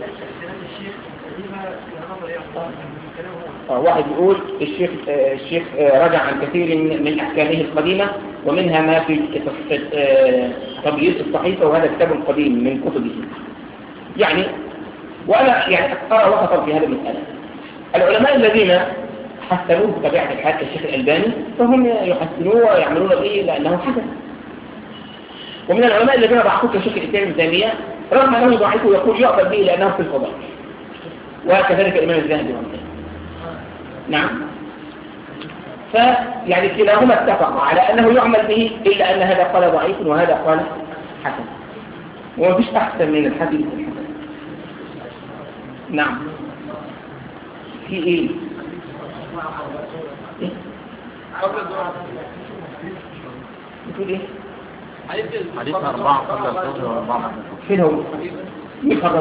اه واحد يقول الشيخ آه الشيخ آه رجع عن كثير من احكامه القديمه ومنها ما في آه تبييض الصحيفه، وهذا كتاب قديم من كتبه يعني. وانا يعني ارى وسطا في هذه المساله. العلماء الذين حسنوه بطبيعه الحال كالشيخ الالباني فهم يحسنوه ويعملون به لانه حسن، ومن العلماء الذين ضعفوه كالشيخ الاسلام ابن تيميه رغم انه ضعيفه يقول يقبل به لانه في الفضائل، وكذلك الامام الذهبي وغيره. نعم فيعني كلاهما اتفق على انه يعمل به، الا ان هذا قال ضعيف وهذا قال حسن، ومفيش احسن من الحديث الحسن. نعم. في ايه؟ ايه؟ بتقول ايه؟ حديث أربعة قبل الظهر وأربعة. فين هو؟ مين خرجه؟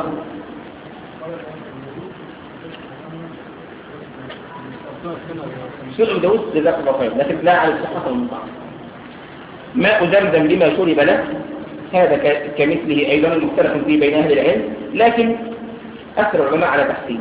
شرب داوود جزاك الله خير، لكن لا على الصحة والمطعم. ماء زمزم لما شرب له هذا كمثله أيضا مختلف فيه بين أهل العلم، لكن أكثر العلماء على تحسينه.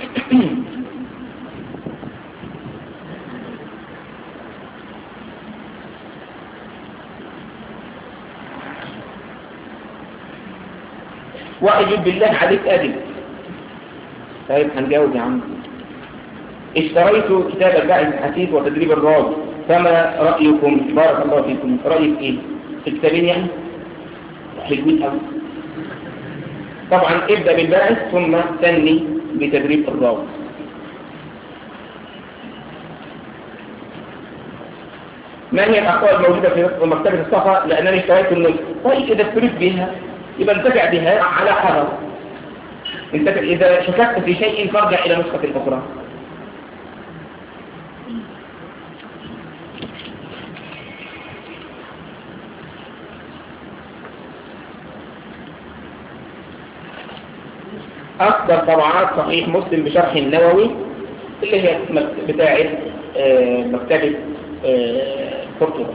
واحد بالله عليك أدب. طيب هنجاوب يا عم. اشتريت كتاب الباحث الحثيث وتدريب الراوي، فما رأيكم؟ بارك الله فيكم. رأيك ايه؟ في الكتابين يعني؟ حلوين قوي. طبعا ابدأ بالباحث ثم ثني بتدريب الراوي. ما هي الأخطاء الموجودة في مكتبة الصفا؟ لأنني اشتريت النسخة. طيب إذا اشتريت بها يبقى انتفع بها على حذر. انتفع إذا شككت في شيء فارجع إلى نسخة أخرى. أكثر طبعات صحيح مسلم بشرح النووي اللي هي بتاعة مكتبة قرطبة.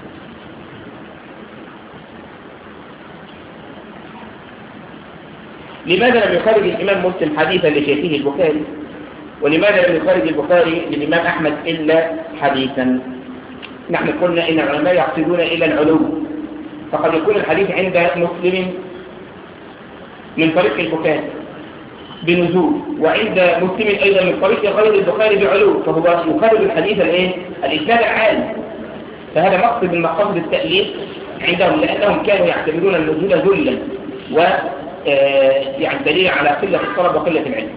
لماذا لم يخرج الإمام مسلم حديثا لشيخه البخاري؟ ولماذا لم يخرج البخاري للإمام أحمد إلا حديثا؟ نحن قلنا إن العلماء يقصدون إلى العلو، فقد يكون الحديث عند مسلم من طريق البخاري بنزول، وعند مسلم أيضا من طريق غير البخاري بعلو، فهو يخرج الحديث الايه؟ الإسناد العالي. فهذا مقصد من مقاصد التأليف عندهم، لأنهم كانوا يعتبرون النزول ذلا و يعني دليل على قلة الطلب وقلة العلم.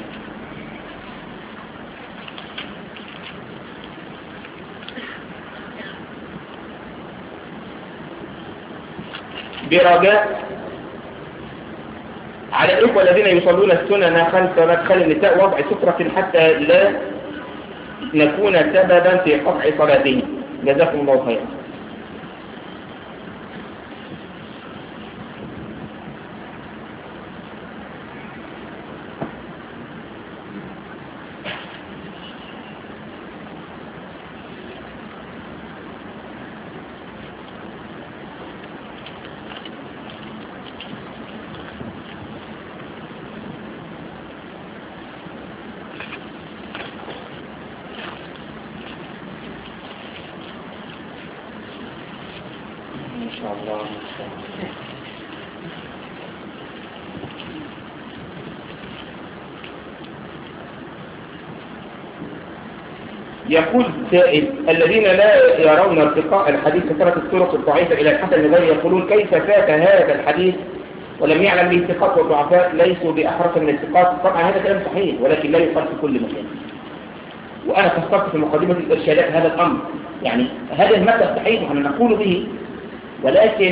برجاء على الإخوة الذين يصلون السنن خلف مدخل النساء وضع سترة حتى لا نكون سببا في قطع صلاتهم، جزاكم الله خيرا. يقول السائل: الذين لا يرون ارتقاء الحديث كثرة الطرق الضعيفة إلى الحسن الغير يقولون كيف فات هذا الحديث ولم يعلم به الثقات والضعفاء ليسوا بأحرف من الثقات. طبعا هذا كلام صحيح، ولكن لا يقال في كل مكان. وأنا فسرت في مقدمة الإرشادات هذا الأمر، يعني هذا المبدأ صحيح ونحن نقول به، ولكن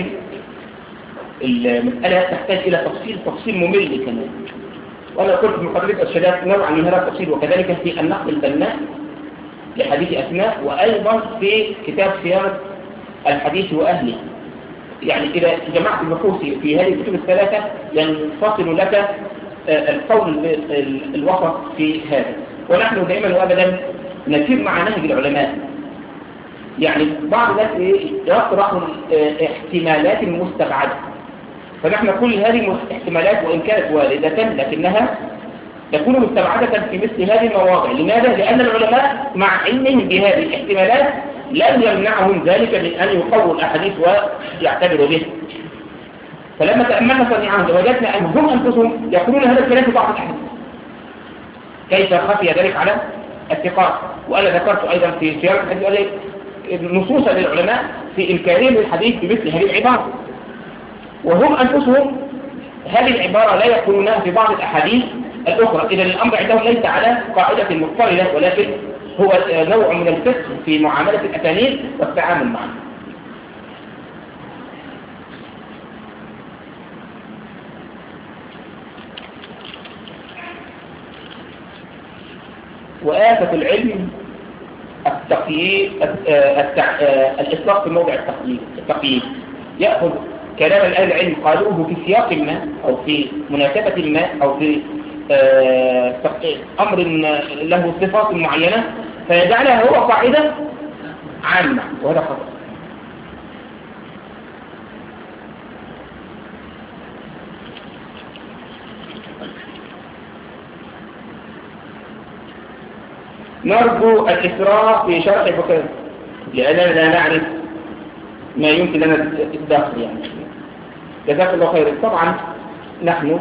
المسألة تحتاج إلى تفصيل تفصيل ممل كمان. وأنا قلت في مقدمة الإرشادات نوعا من هذا التفصيل، وكذلك في النقل البناء لحديث أسماء، وأيضا في كتاب صيانة الحديث وأهله. يعني إذا جمعت البحوث في هذه الكتب الثلاثة ينفصل لك القول الوسط في هذا. ونحن دائما وأبدا نسير مع نهج العلماء. يعني بعض الناس يطرح احتمالات مستبعدة، فنحن كل هذه الاحتمالات وإن كانت واردة لكنها تكون مستبعدة في مثل هذه المواضع. لماذا؟ لأن العلماء مع علمهم بهذه الاحتمالات لم يمنعهم ذلك من أن يقووا الأحاديث ويعتبروا به. فلما تأملنا صنيعهم وجدنا أنهم أنفسهم يقولون هذا الكلام في بعض الأحاديث. كيف خفي ذلك على الثقات؟ وأنا ذكرت أيضا في سياق الحديث نصوصا للعلماء في إمكانهم للحديث بمثل هذه العبارة، وهم أنفسهم هذه العبارة لا يقولونها في بعض الأحاديث الأخرى. إذا الأمر عندهم ليس على قاعدة مضطردة، ولكن هو نوع من الفقه في معاملة الأسانيد والتعامل معها. وآفة العلم التقييد الإطلاق في موضع التقييد التقييد يأخذ كلام أهل العلم قالوه في سياق ما أو في مناسبة ما أو في أمر له صفات معينة فيجعلها هو قاعدة عامة، وهذا خطأ. نرجو الإسراء في شرح البخاري لأننا لا نعرف ما يمكن لنا الدخل يعني. جزاك الله خير. طبعا نحن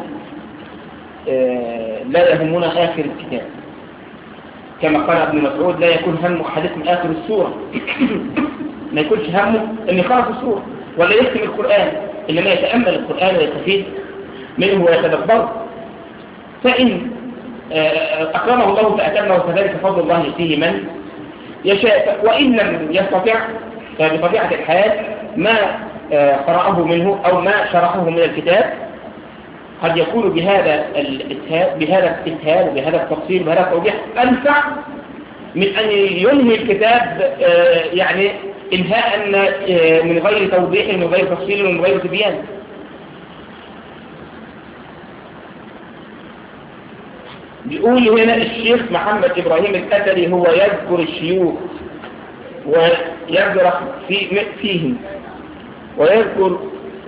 آه لا يهمنا آخر الكتاب كما قال ابن مسعود: لا يكون هم أحدكم آخر السورة. ما يكونش همه أن يخلص السورة ولا يختم القرآن، إنما يتأمل القرآن ويستفيد منه ويتدبره. فإن أكرمه الله فأتمه فذلك فضل الله يؤتيه من يشاء، وإن لم يستطع فبطبيعة الحال ما قرأه منه أو ما شرحه من الكتاب قد يكون بهذا الإسهاب بهذا الإسهاب وبهذا التفصيل وبهذا التوضيح أنفع من أن ينهي الكتاب يعني انهاء من غير توضيح ومن غير تفصيل ومن غير تبيان. بيقول هنا الشيخ محمد إبراهيم الأثري هو يذكر الشيوخ ويجرح في فيهم ويذكر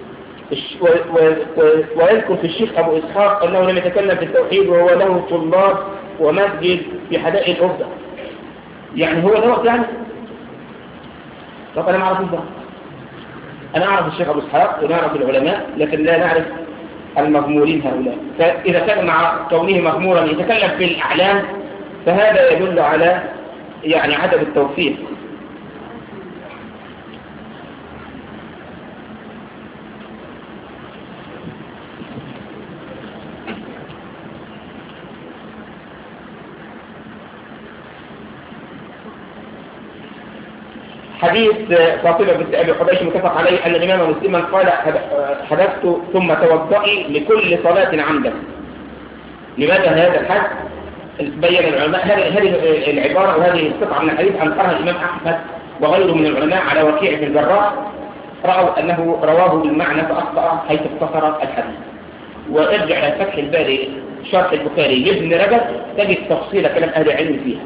ويذكر في الشيخ أبو إسحاق أنه لم يتكلم في التوحيد وهو له طلاب ومسجد في حدائق الأفضل. يعني هو ده وقت يعني؟ طب أنا ما أعرف ده. أنا أعرف الشيخ أبو إسحاق ونعرف العلماء لكن لا نعرف المغمورين هؤلاء. فإذا كان مع كونه مغمورا يتكلم في الأعلام فهذا يدل على يعني عدم التوفيق. حديث فاطمة بنت أبي حبيش متفق عليه أن الإمام مسلما قال: حدثت ثم توضئي لكل صلاة عمدا. لماذا هذا الحد؟ بين العلماء هذه العبارة وهذه القطعة من الحديث أنكرها الإمام أحمد وغيره من العلماء على وكيع بن الجراح، رأوا أنه رواه بالمعنى فأخطأ حيث اختصر الحديث. وارجع إلى فتح الباري شرح البخاري لابن رجب تجد تفصيل كلام أهل العلم فيها.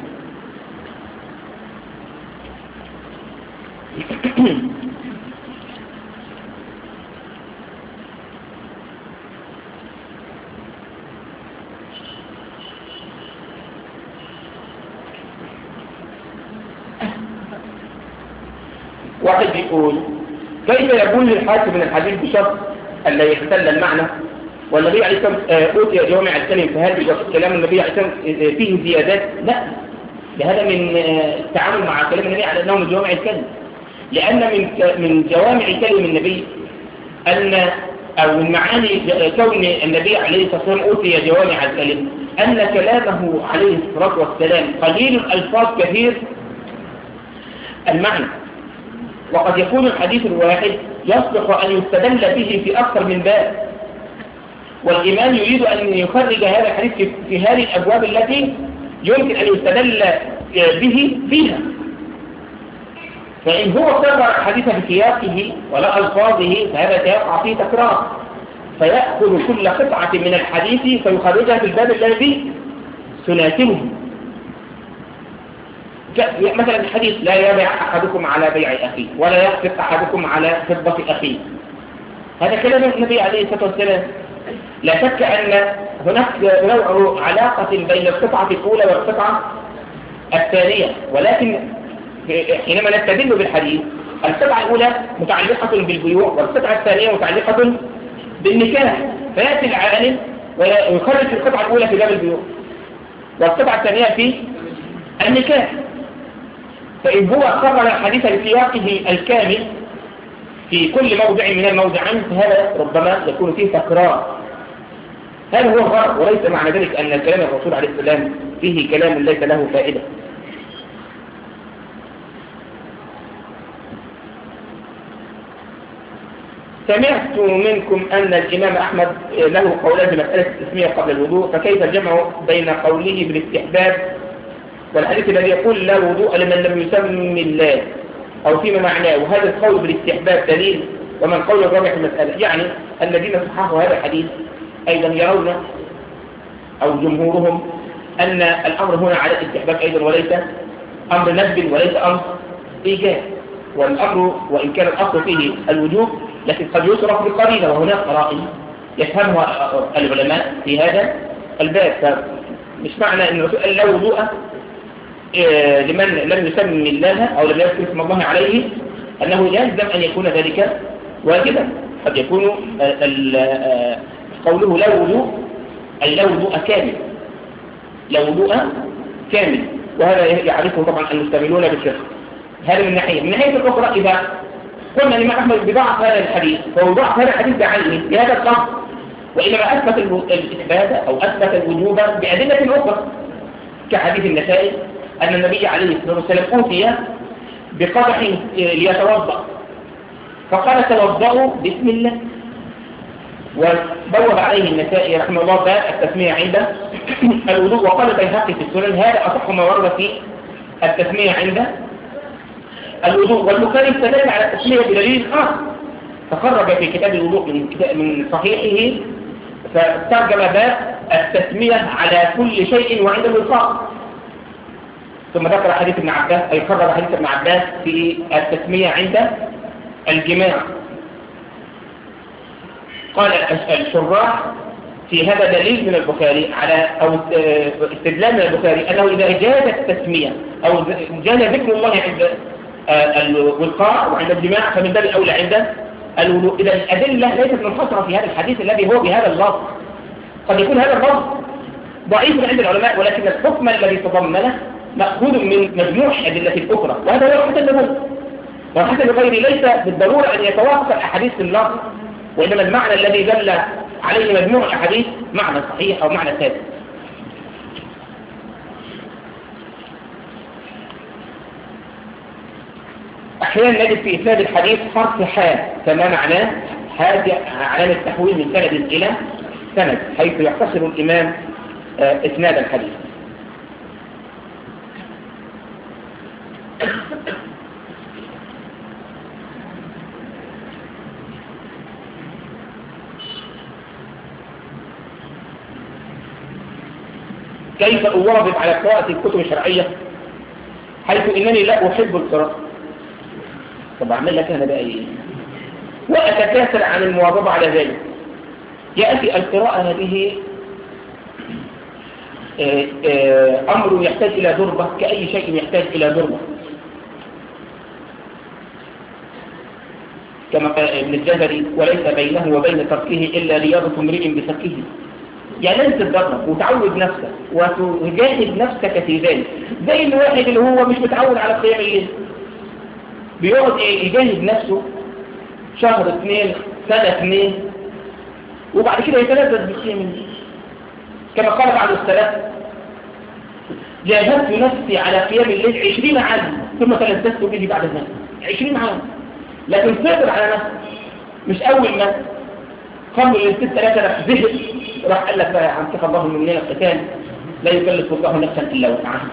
واحد يقول: كيف يكون للحاكم من الحديث بشرط ألا يختل المعنى؟ والنبي عليه الصلاة والسلام أوتي جوامع الكلم، فهل كلام النبي عليه الصلاة والسلام فيه زيادات؟ لا، لهذا من التعامل مع كلام النبي على أنه من جوامع الكلم، لأن من من جوامع كلم النبي أن أو من معاني كون النبي عليه الصلاة والسلام أوتي جوامع الكلم أن كلامه عليه الصلاة والسلام قليل الألفاظ كثير المعنى. وقد يكون الحديث الواحد يصلح أن يستدل به في أكثر من باب، والإمام يريد أن يخرج هذا الحديث في هذه الأبواب التي يمكن أن يستدل به فيها. فإن هو قرر الحديث بسياقه ولا ألفاظه فهذا سيقع فيه تكرار، فيأخذ كل قطعة من الحديث فيخرجها في الباب الذي تناسبه. مثلا الحديث: لا يبيع أحدكم على بيع أخيه ولا يخفق أحدكم على فضة أخيه. هذا كلام النبي عليه الصلاة والسلام. لا شك أن هناك نوع علاقة بين القطعة الأولى والقطعة الثانية، ولكن حينما نستدل بالحديث القطعة الأولى متعلقة بالبيوع والقطعة الثانية متعلقة بالنكاح، فيأتي العالم ويخرج القطعة الأولى في باب البيوع والقطعة الثانية في النكاح. فإن هو قرر الحديث لسياقه الكامل في كل موضع من الموضعين فهذا ربما يكون فيه تكرار. هذا هو الغرض، وليس معنى ذلك أن كلام الرسول عليه السلام فيه كلام ليس له فائدة. سمعت منكم أن الإمام أحمد له قولان في مسألة التسمية قبل الوضوء، فكيف الجمع بين قوله بالاستحباب والحديث الذي يقول لا وضوء لمن لم يسمي الله أو فيما معناه، وهذا القول بالاستحباب دليل، ومن قول الرابع في المسألة. يعني الذين صححوا هذا الحديث أيضا يرون أو جمهورهم أن الأمر هنا على الاستحباب أيضا، وليس أمر ندب وليس أمر إيجاب. والأمر وإن كان الأصل فيه الوجوب لكن قد يصرف بالقرينة، وهناك قرائن يفهمها العلماء في هذا الباب. فمش معنى أن الرسول قال لا وضوء لمن لم يسمي الله أو لم يذكر اسم الله عليه أنه يلزم أن يكون ذلك واجبا. قد يكون قوله لا وضوء أي لا وضوء كامل، لا وضوء كامل، وهذا يعرفه طبعا المستملون بالفقه. هذا من ناحية. من ناحية الأخرى إذا قلنا الإمام أحمد بضعف هذا الحديث فهو ضعف هذا الحديث بعينه بهذا اللفظ، وإنما أثبت الإثبات أو أثبت الوجوب بأدلة أخرى كحديث النسائي أن النبي عليه الصلاة والسلام أوتي بقدح ليتوضأ فقال توضأوا بسم الله، وبوب عليه النسائي رحمه الله باب التسمية عند الوضوء. وقال البيهقي في السنن هذا أصح ما ورد في التسمية عند الوضوء. والبخاري استدل على التسمية بدليل آخر، تخرج في كتاب الوضوء من من صحيحه فترجم باب التسمية على كل شيء وعند الوقاء، ثم ذكر حديث ابن عباس أي قرر حديث ابن عباس في التسمية عند الجماع. قال الشراح في هذا دليل من البخاري على أو استدلال من البخاري أنه إذا جاز التسمية أو جاز ذكر الله عند الوقاء وعند الجماع فمن باب الأولى عند الوضوء. إذا الأدلة ليست منحصرة في هذا الحديث الذي هو بهذا اللفظ. قد يكون هذا اللفظ ضعيف عند العلماء ولكن الحكم الذي تضمنه مأخوذ من مجموع أدلة أخرى، وهذا هو حسن لغيره. وحسن لغيره ليس بالضرورة أن يتوافق الأحاديث في اللفظ، وإنما المعنى الذي دل عليه مجموع الأحاديث معنى صحيح أو معنى ثابت. أحيانا نجد في إسناد الحديث حرف حال كما معناه هذه علامة التحويل من سند إلى سند، حيث يختصر الإمام إسناد الحديث. كيف أواظب على قراءة الكتب الشرعية حيث إنني لا أحب القراءة؟ طب أعمل لك أنا بقى إيه؟ وأتكاسل عن المواظبة على ذلك. يأتي القراءة هذه أمر يحتاج إلى ضربة كأي شيء يحتاج إلى ضربة، كما قال ابن الجزري وليس بينه وبين تركه إلا رياضة امرئ بفقه. يعني لازم تتدرب وتعود نفسك وتجاهد نفسك في ذلك، زي الواحد اللي هو مش متعود على قيام الليل بيقعد يجاهد نفسه شهر اثنين سنة اثنين وبعد كده يتلذذ بالقيام الليل. كما قال بعض السلف جاهدت نفسي على قيام الليل عشرين عام ثم تلذذت به بعد ذلك. عشرين عام لكن صبر على نفسه، مش أول ما قبل الست ثلاثة راح زهق راح قال لك بقى عن تخ الله مننا القتال لا يكلف الله نفسا إلا وسعها.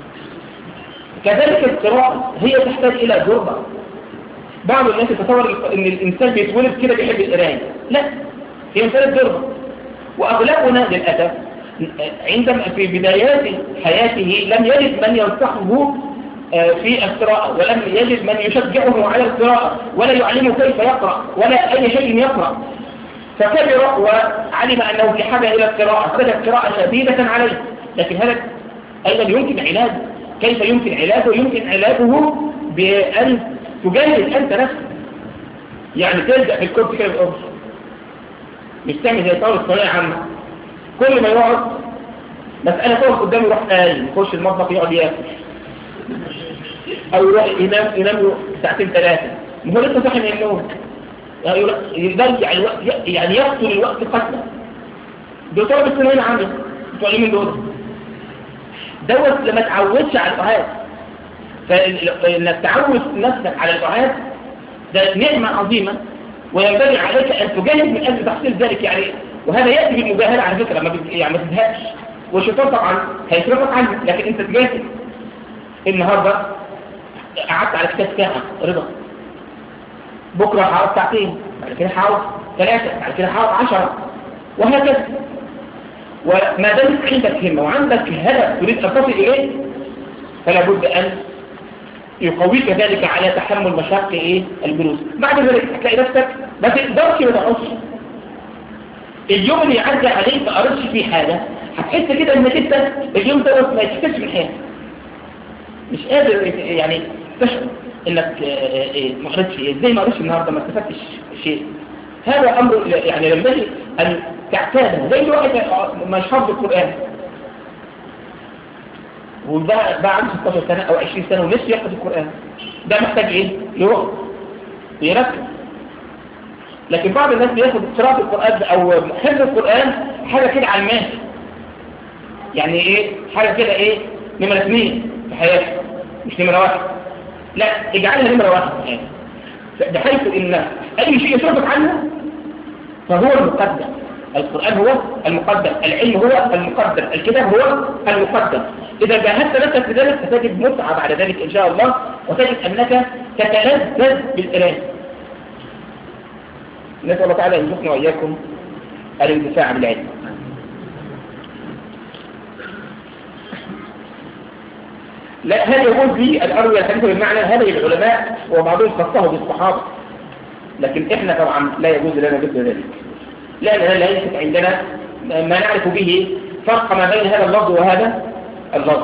كذلك القراءة هي تحتاج إلى جربة. بعض الناس يتصور إن الإنسان بيتولد كده بيحب القراءة، لا، هي مسألة جربة. وأغلبنا للأسف عندما في بدايات حياته لم يجد من ينصحه في القراءة ولم يجد من يشجعه على القراءة ولا يعلمه كيف يقرأ ولا أي شيء يقرأ، فكبر وعلم أنه في حاجة إلى القراءة بدأت قراءة شديدة عليه. لكن هذا أيضا يمكن علاجه. كيف يمكن علاجه؟ يمكن علاجه بأن تجاهد أنت نفسك. يعني تلجأ في الكرسي كده بالأرض، مش تعمل زي طاولة صناعية عامة كل ما يقعد مسألة تقف قدامه يروح قايم يخش المطبخ يقعد ياكل أو يروح ينام ينام له ساعتين ثلاثة ما هو لسه صاحي من النوم، يرجع الوقت يعني يقتل الوقت قتله. دول طلبة الثانوية عامة بتوع اليومين دول دوت لما تعودش على القعاد. فإنك تعود نفسك على القعاد ده نعمة عظيمة وينبغي عليك أن تجاهد من أجل تحصيل ذلك. يعني وهذا يأتي بالمجاهدة على فكرة، ما يعني ما تزهقش، والشيطان طبعا هيصرفك عنك لكن أنت تجاهد النهارده قعدت على كتاب ساعه رضا، بكره هقعد ساعتين، بعد كده هقعد ثلاثه، بعد كده هقعد عشرة، وهكذا. وما دام عندك همه وعندك هدف تريد ان تصل اليه فلا بد ان يقويك ذلك على تحمل مشاق ايه الجلوس. بعد ذلك هتلاقي نفسك ما تقدرش ما تقعدش. اليوم اللي يعدي عليك ما قررتش فيه حاجه هتحس كده انك انت اليوم ده ما يتحسش بالحياه، مش قادر يعني تشعر انك ما قررتش ايه، ازاي ما قررتش النهارده ما استفدتش شيء. هذا امر يعني ينبغي ان تعتاده. زي الواحد مش حافظ القران وده بقى عنده ستاشر سنه او عشرين سنه ونفسه يحفظ القران، ده محتاج ايه؟ يقعد ويركز. لكن بعض الناس بياخد قراءه القران او حفظ القران حاجه كده على الماشي، يعني ايه حاجه كده ايه نمره اثنين في حياتك مش نمره واحد، لا اجعلها نمره واحد في حياتك، بحيث ان اي شيء يصرفك عنه فهو المقدم. القرآن هو المقدم، العلم هو المقدم، الكتاب هو المقدم. إذا جاهدت نفسك في ذلك ستجد متعة بعد ذلك إن شاء الله، وتجد أنك تتلذذ بالقراءة. نسأل الله تعالى أن يرزقنا وإياكم الانتفاع بالعلم. لا هذا يقول في الأروية الحديثة بالمعنى هذا العلماء وبعضهم خصه بالصحابة، لكن إحنا طبعا لا يجوز لنا مثل ذلك، لأننا لا يوجد عندنا ما نعرف به فرق ما بين هذا اللفظ وهذا اللفظ.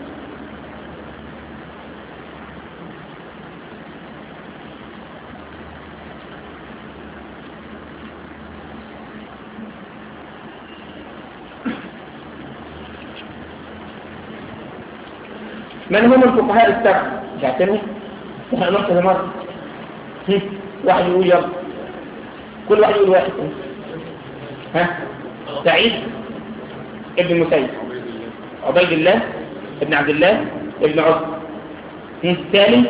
من هم الفقهاء السبعة؟ جعتني؟ نحن نحن مرة واحد يقول يلا، كل واحد يقول واحد. ها؟ سعيد ابن المسيب، عبيد الله ابن عبد الله ابن عمر. الثاني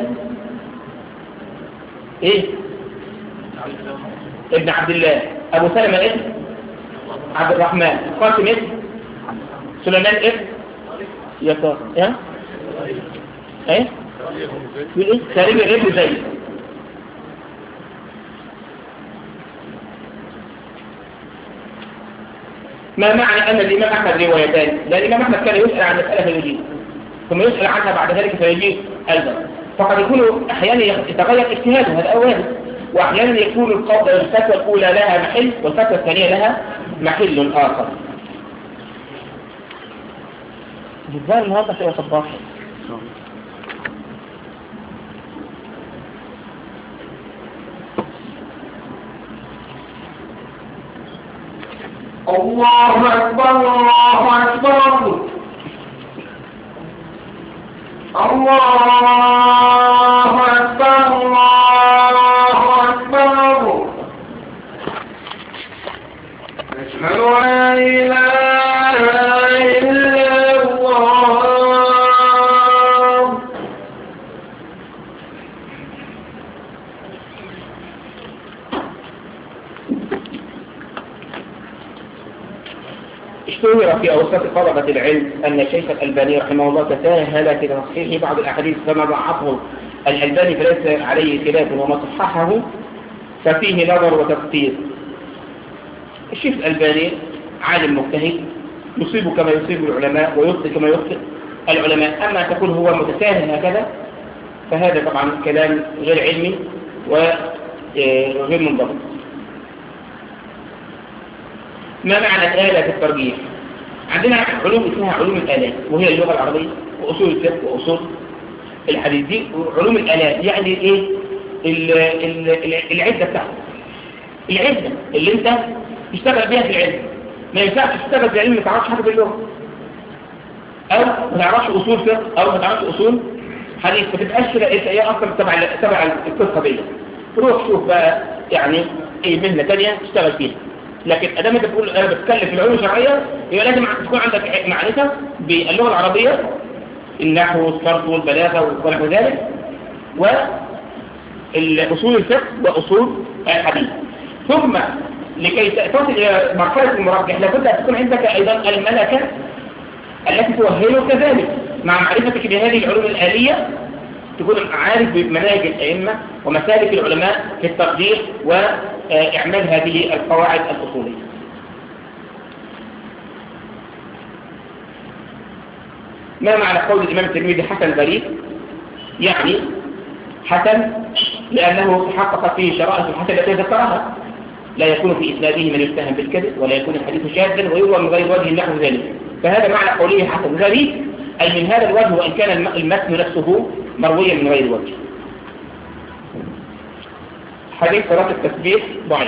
ايه؟ ابن عبد الله. ابو سلمة ابن عبد الرحمن. قاسم ابن سليمان ابن يسار. ايه؟ ايه؟ ايه؟ سالم ابن زيد. ما معنى أن الإمام أحمد روايتان؟ لأن الإمام أحمد كان يسأل عن مسألة فيجيب ثم يسأل عنها بعد ذلك فيجيب أيضا، فقد يكون أحيانا يتغير اجتهاده هذا أولا، وأحيانا يكون الفتوى الأولى لها محل والفتوى الثانية لها محل آخر. بالذات النهارده في صباح الله أكبر الله أكبر الله أكبر الله أكبر أشهد أن لا إله إلا الله. اشتهر في أوسط طلبة العلم أن الشيخ الألباني رحمه الله تساهل في تصحيح بعض الأحاديث فما ضعفه الألباني فليس عليه خلاف، وما صححه ففيه نظر وتفسير. الشيخ الألباني عالم مجتهد يصيب كما يصيب العلماء ويخطئ كما يخطئ العلماء، أما تقول هو متساهل هكذا فهذا طبعا كلام غير علمي وغير منضبط. ما معنى الآلة في الترجيح؟ عندنا علوم اسمها علوم الآلات وهي اللغة العربية وأصول الفقه وأصول الحديث. دي علوم الآلات يعني إيه؟ ال ال ال العدة بتاعتك، العدة اللي أنت تشتغل بيها في العلم. ما ينفعش تشتغل في العلم ما تعرفش حاجة في اللغة، أو ما تعرفش أصول فقه، أو ما تعرفش أصول حديث، ما تبقاش كده إيه أصلا تبع تبع القصة دي. روح شوف بقى يعني إيه مهنة تانية تشتغل فيها. لكن ادام انت بتقول انا بتكلم في العلوم الشرعيه يبقى لازم تكون عندك معرفه باللغه العربيه، النحو والصرف والبلاغه ونحو ذلك، واصول الفقه واصول الحديث. ثم لكي تصل الى مرحله المرجح لابد ان تكون عندك ايضا الملكه التي تؤهلك ذلك. مع معرفتك بهذه العلوم الآلية تكون عارف بمناهج الأئمة ومسالك العلماء في الترجيح وإعمال هذه القواعد الأصولية. ما معنى قول الإمام الترمذي حسن غريب؟ يعني حسن لأنه تحقق فيه شرائط الحسن التي ذكرها، لا يكون في إسناده من يتهم بالكذب ولا يكون الحديث شاذا ويروى من غير وجه نحو ذلك. فهذا معنى قوله حسن غريب، أي من هذا الوجه وإن كان المتن نفسه مرويا من غير وجه. حديث صلاة التسبيح ضعيف.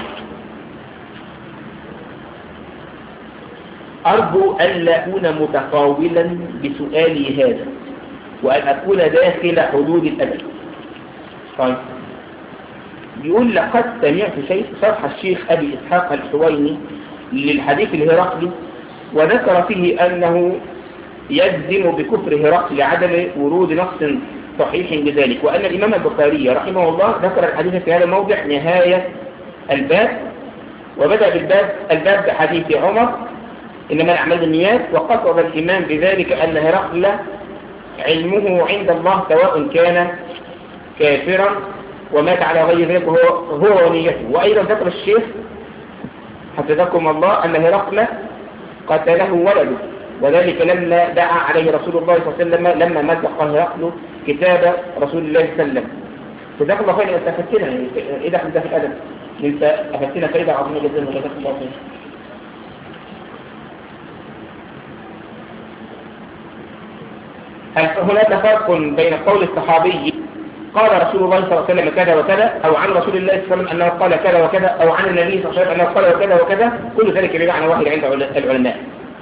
أرجو أن لا أكون متطاولا بسؤالي هذا وأن أكون داخل حدود الأدب. طيب بيقول لقد سمعت شيء شرح الشيخ أبي إسحاق الحويني للحديث الهرقلي وذكر فيه أنه يجزم بكفر هرقل لعدم ورود نص صحيح بذلك، وأن الإمام البخاري رحمه الله ذكر الحديث في هذا الموضع نهاية الباب، وبدأ بالباب الباب بحديث عمر إنما الأعمال بالنيات، وقصد الإمام بذلك أن هرقل علمه عند الله سواء كان كافرا ومات على غير ذلك هو هو ونيته. وأيضا ذكر الشيخ حفظكم الله أن هرقل قتله ولده، وذلك لما دعا عليه رسول الله صلى الله عليه وسلم لما مزق هرقل كتاب رسول الله صلى الله عليه وسلم. فذاك الله خير أنت أفتنا إيه دخل ده في الأدب؟ أنت أفتنا فائدة عظيمة جدا وجزاك الله خير. هل هناك فرق بين قول الصحابي قال رسول الله صلى الله عليه وسلم كذا وكذا، أو عن رسول الله صلى الله عليه وسلم أنه قال كذا وكذا، أو عن النبي صلى الله عليه وسلم أنه قال وكذا وكذا؟ كل ذلك بمعنى واحد عند العلماء.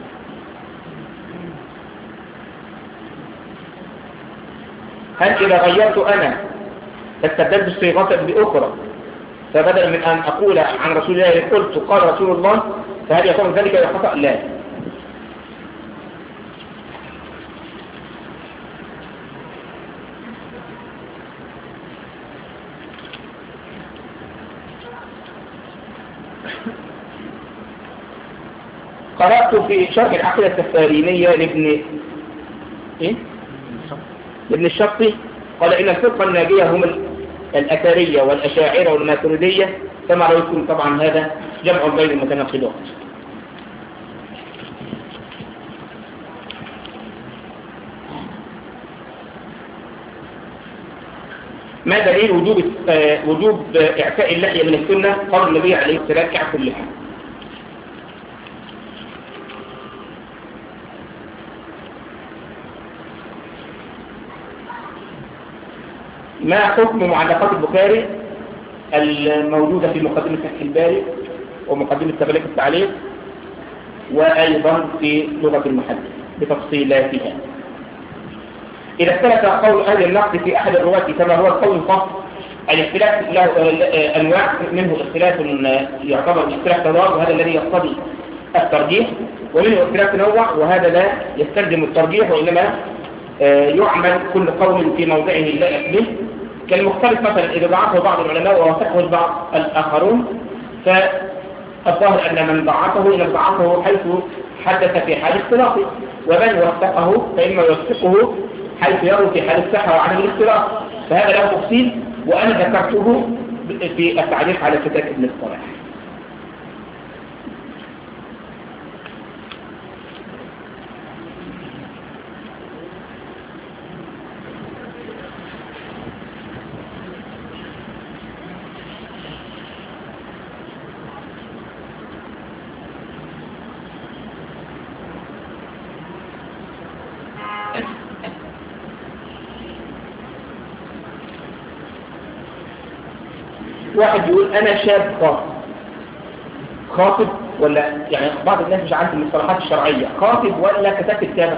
هل إذا غيرت أنا استبدلت الصيغة بأخرى فبدل من أن أقول عن رسول الله قلت قال رسول الله فهل يكون ذلك خطأ؟ لا. قرأت في شرح العقيدة السفارينية لابن إيه؟ ابن الشطي قال إن الفرقة الناجية هم الأثرية والأشاعرة والماتريدية، كما رأيكم طبعا هذا جمع بين المتناقضات. ما دليل وجوب وجوب إعفاء اللحية من السنة؟ قال النبي عليه السلام اعفوا اللحية. ما حكم معلقات البخاري الموجودة في مقدمة فتح الباري ومقدمة تغليق التعليق وأيضا في لغة المحدث بتفصيلاتها؟ إذا اختلف قول أهل النقد في أحد الرواة كما هو القول الخاص، الاختلاف له أنواع، منه اختلاف يعتبر اختلاف تضاد وهذا الذي يقتضي الترجيح، ومنه اختلاف تنوع وهذا لا يستلزم الترجيح وإنما يعمل كل قول في موضعه اللائق به. كالمختلف مثلا إذا ضعفه بعض العلماء ووثقه البعض الآخرون، فالظاهر أن من ضعفه إن ضعفه حيث حدث في حال اختلاطه، ومن وثقه فإما يوثقه حيث يروي في حال الصحة وعدم الاختلاط، فهذا له تفصيل وأنا ذكرته في التعليق على كتاب ابن الصلاح. واحد يقول أنا شاب خاطب خاطب ولا يعني بعض الناس مش عارف المصطلحات الشرعية، خاطب ولا كتبت كتابة؟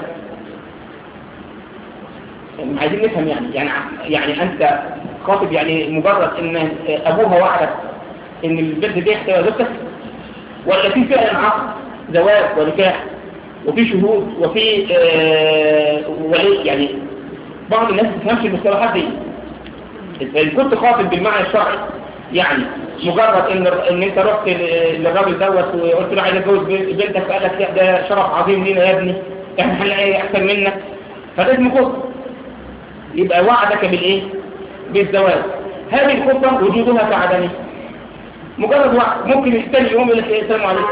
يعني عايزين نفهم يعني يعني يعني أنت خاطب يعني مجرد إن أبوها وعدك إن البنت دي احتوى زوجتك، ولا في فعلا عقد زواج ونكاح وفي شهود وفي آه ولي؟ يعني بعض الناس ما بتفهمش المصطلحات دي. إذا كنت خاطب بالمعنى الشرعي يعني مجرد ان ان انت رحت للراجل دوت وقلت له عايز اتجوز بنتك، فقال لك ده شرف عظيم لينا يا ابني، احنا هنلاقي احسن منك، فده اسمه خطبة. يبقى وعدك بالايه؟ بالزواج. هذه الخطبة وجودها كعدمه، مجرد وعد، ممكن الثاني يوم يقول لك ايه السلام عليكم،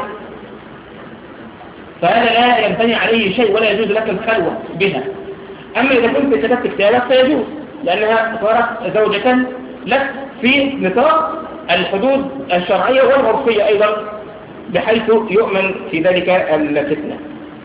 فهذا لا يمتنع عليه شيء ولا يجوز لك الخلوة بها. أما إذا كنت كتبت كتابة فيجوز، لأنها صارت زوجة لك في نطاق الحدود الشرعية والعرفية أيضا، بحيث يؤمن في ذلك الفتنة.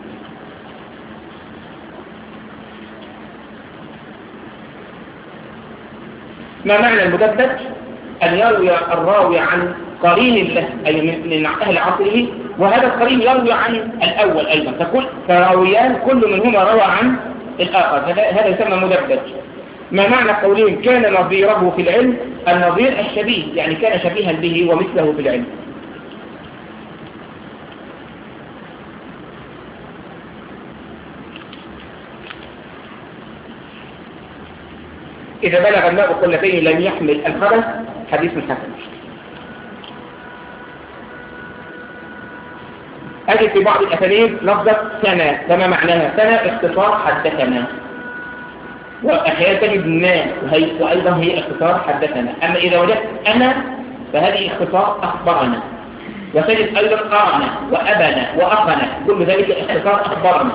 ما معنى المدبج؟ أن يروي الراوي عن قرين له أي من أهل عصره، وهذا القرين يروي عن الأول أيضا، فكل فراويان كل منهما روى عن الآخر، هذا يسمى مدبج. ما معنى قولهم كان نظيره في العلم؟ النظير الشبيه، يعني كان شبيها به ومثله في العلم. إذا بلغ الماء قلتين لم يحمل الخبث حديث حسن. أجد في بعض الأسانيد لفظة سنة، فما معناها؟ سنة اختصار حدثنا، وأحيانا تجد ما وأيضا هي اختصار حدثنا. أما إذا وجدت أنا فهذه اختصار أخبرنا، وتجد أيضا قرنا وأبنا وأخنا، كل ذلك اختصار أخبرنا.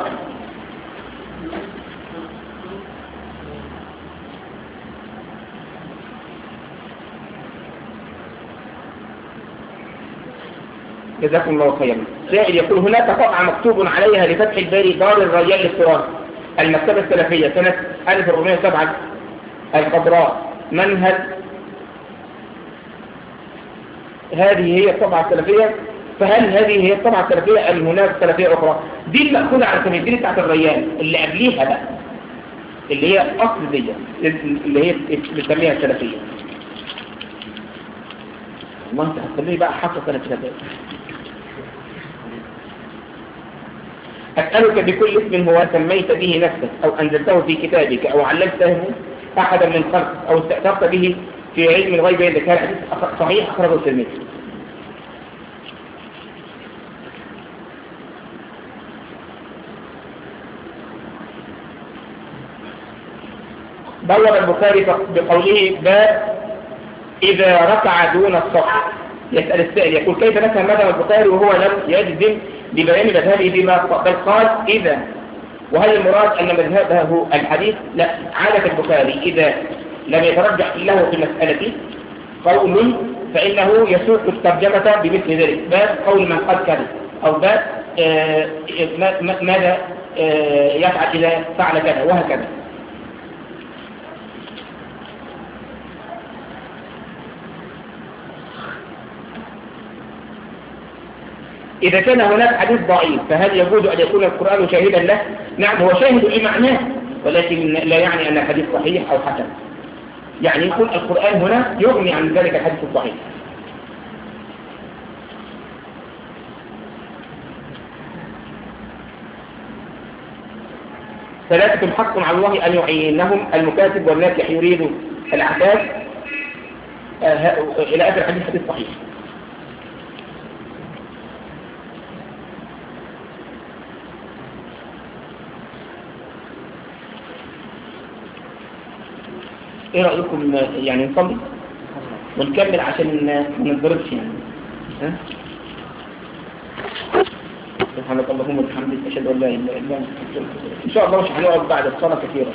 جزاكم الله خيرا. سائل يقول هناك طبعة مكتوب عليها لفتح الباري دار الريال للتراث المكتبة السلفية سنة ألف وأربعمائة وسبعة الخضراء، منهج، هذه هي الطبعة السلفية؟ فهل هذه هي الطبعة السلفية أم هناك سلفية أخرى؟ دي المأخوذة على سبيل دي بتاعت الريال، اللي قبليها بقى اللي هي أصل دي اللي هي بنسميها السلفية. والله انت هتخليه بقى حفظ سنة كتابات. أسألك بكل اسم هو سميت به نفسك أو أنزلته في كتابك أو علمته أحدا من خلقك أو استأثرت به في علم الغيب عندك، هذا حديث صحيح أخرجه الترمذي. بوّب البخاري بقوله باب إذا ركع دون الصف. يسأل السائل يقول كيف نفهم مذهب البخاري وهو لم يجزم ببيان مذهبه بما بل قال إذا، وهل المراد أن مذهبه الحديث؟ لا، عادة البخاري إذا لم يترجح له في المسألة قول فإنه يسوق الترجمة بمثل ذلك، باب قول من قد كذب، أو باب آه ماذا آه يفعل إذا فعل كذا، وهكذا. إذا كان هناك حديث ضعيف فهل يجوز أن يكون القرآن شاهدا له؟ نعم، هو شاهد لمعناه، ولكن لا يعني أن الحديث صحيح أو حسن، يعني يكون القرآن هنا يغني عن ذلك الحديث الضعيف. ثلاثة حق على الله أن يعينهم المكاتب والناكح يريد الأحداث آه إلى آخر الحديث حديث صحيح. ايه رأيكم يعني نصلي ونكمل عشان ما نضربش يعني؟ ها؟ سبحانك اللهم وبحمدك اشهد ان لا اله الا انت ان شاء الله مش هنقعد بعد الصلاه كثيرا.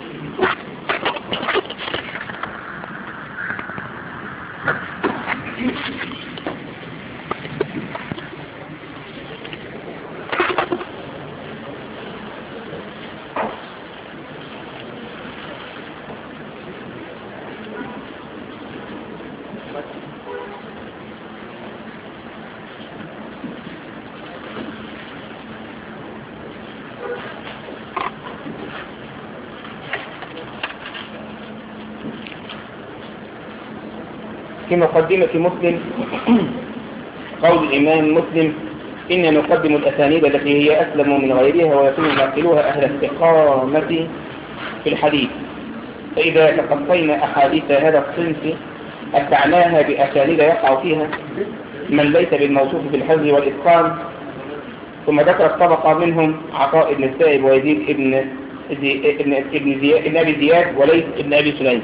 في مقدمة مسلم قول الإمام مسلم إن نقدم الأسانيد التي هي أسلم من غيرها ويكون ناقلوها أهل الاستقامة في الحديث، فإذا تقصينا أحاديث هذا الصنف أتعناها بأسانيد يقع فيها من ليس بالموصوف بالحفظ والإتقان. ثم ذكر الطبقة منهم عطاء بن السائب ويزيد بن ابن ابن زياد ابن أبي زياد وليث ابن أبي سليم.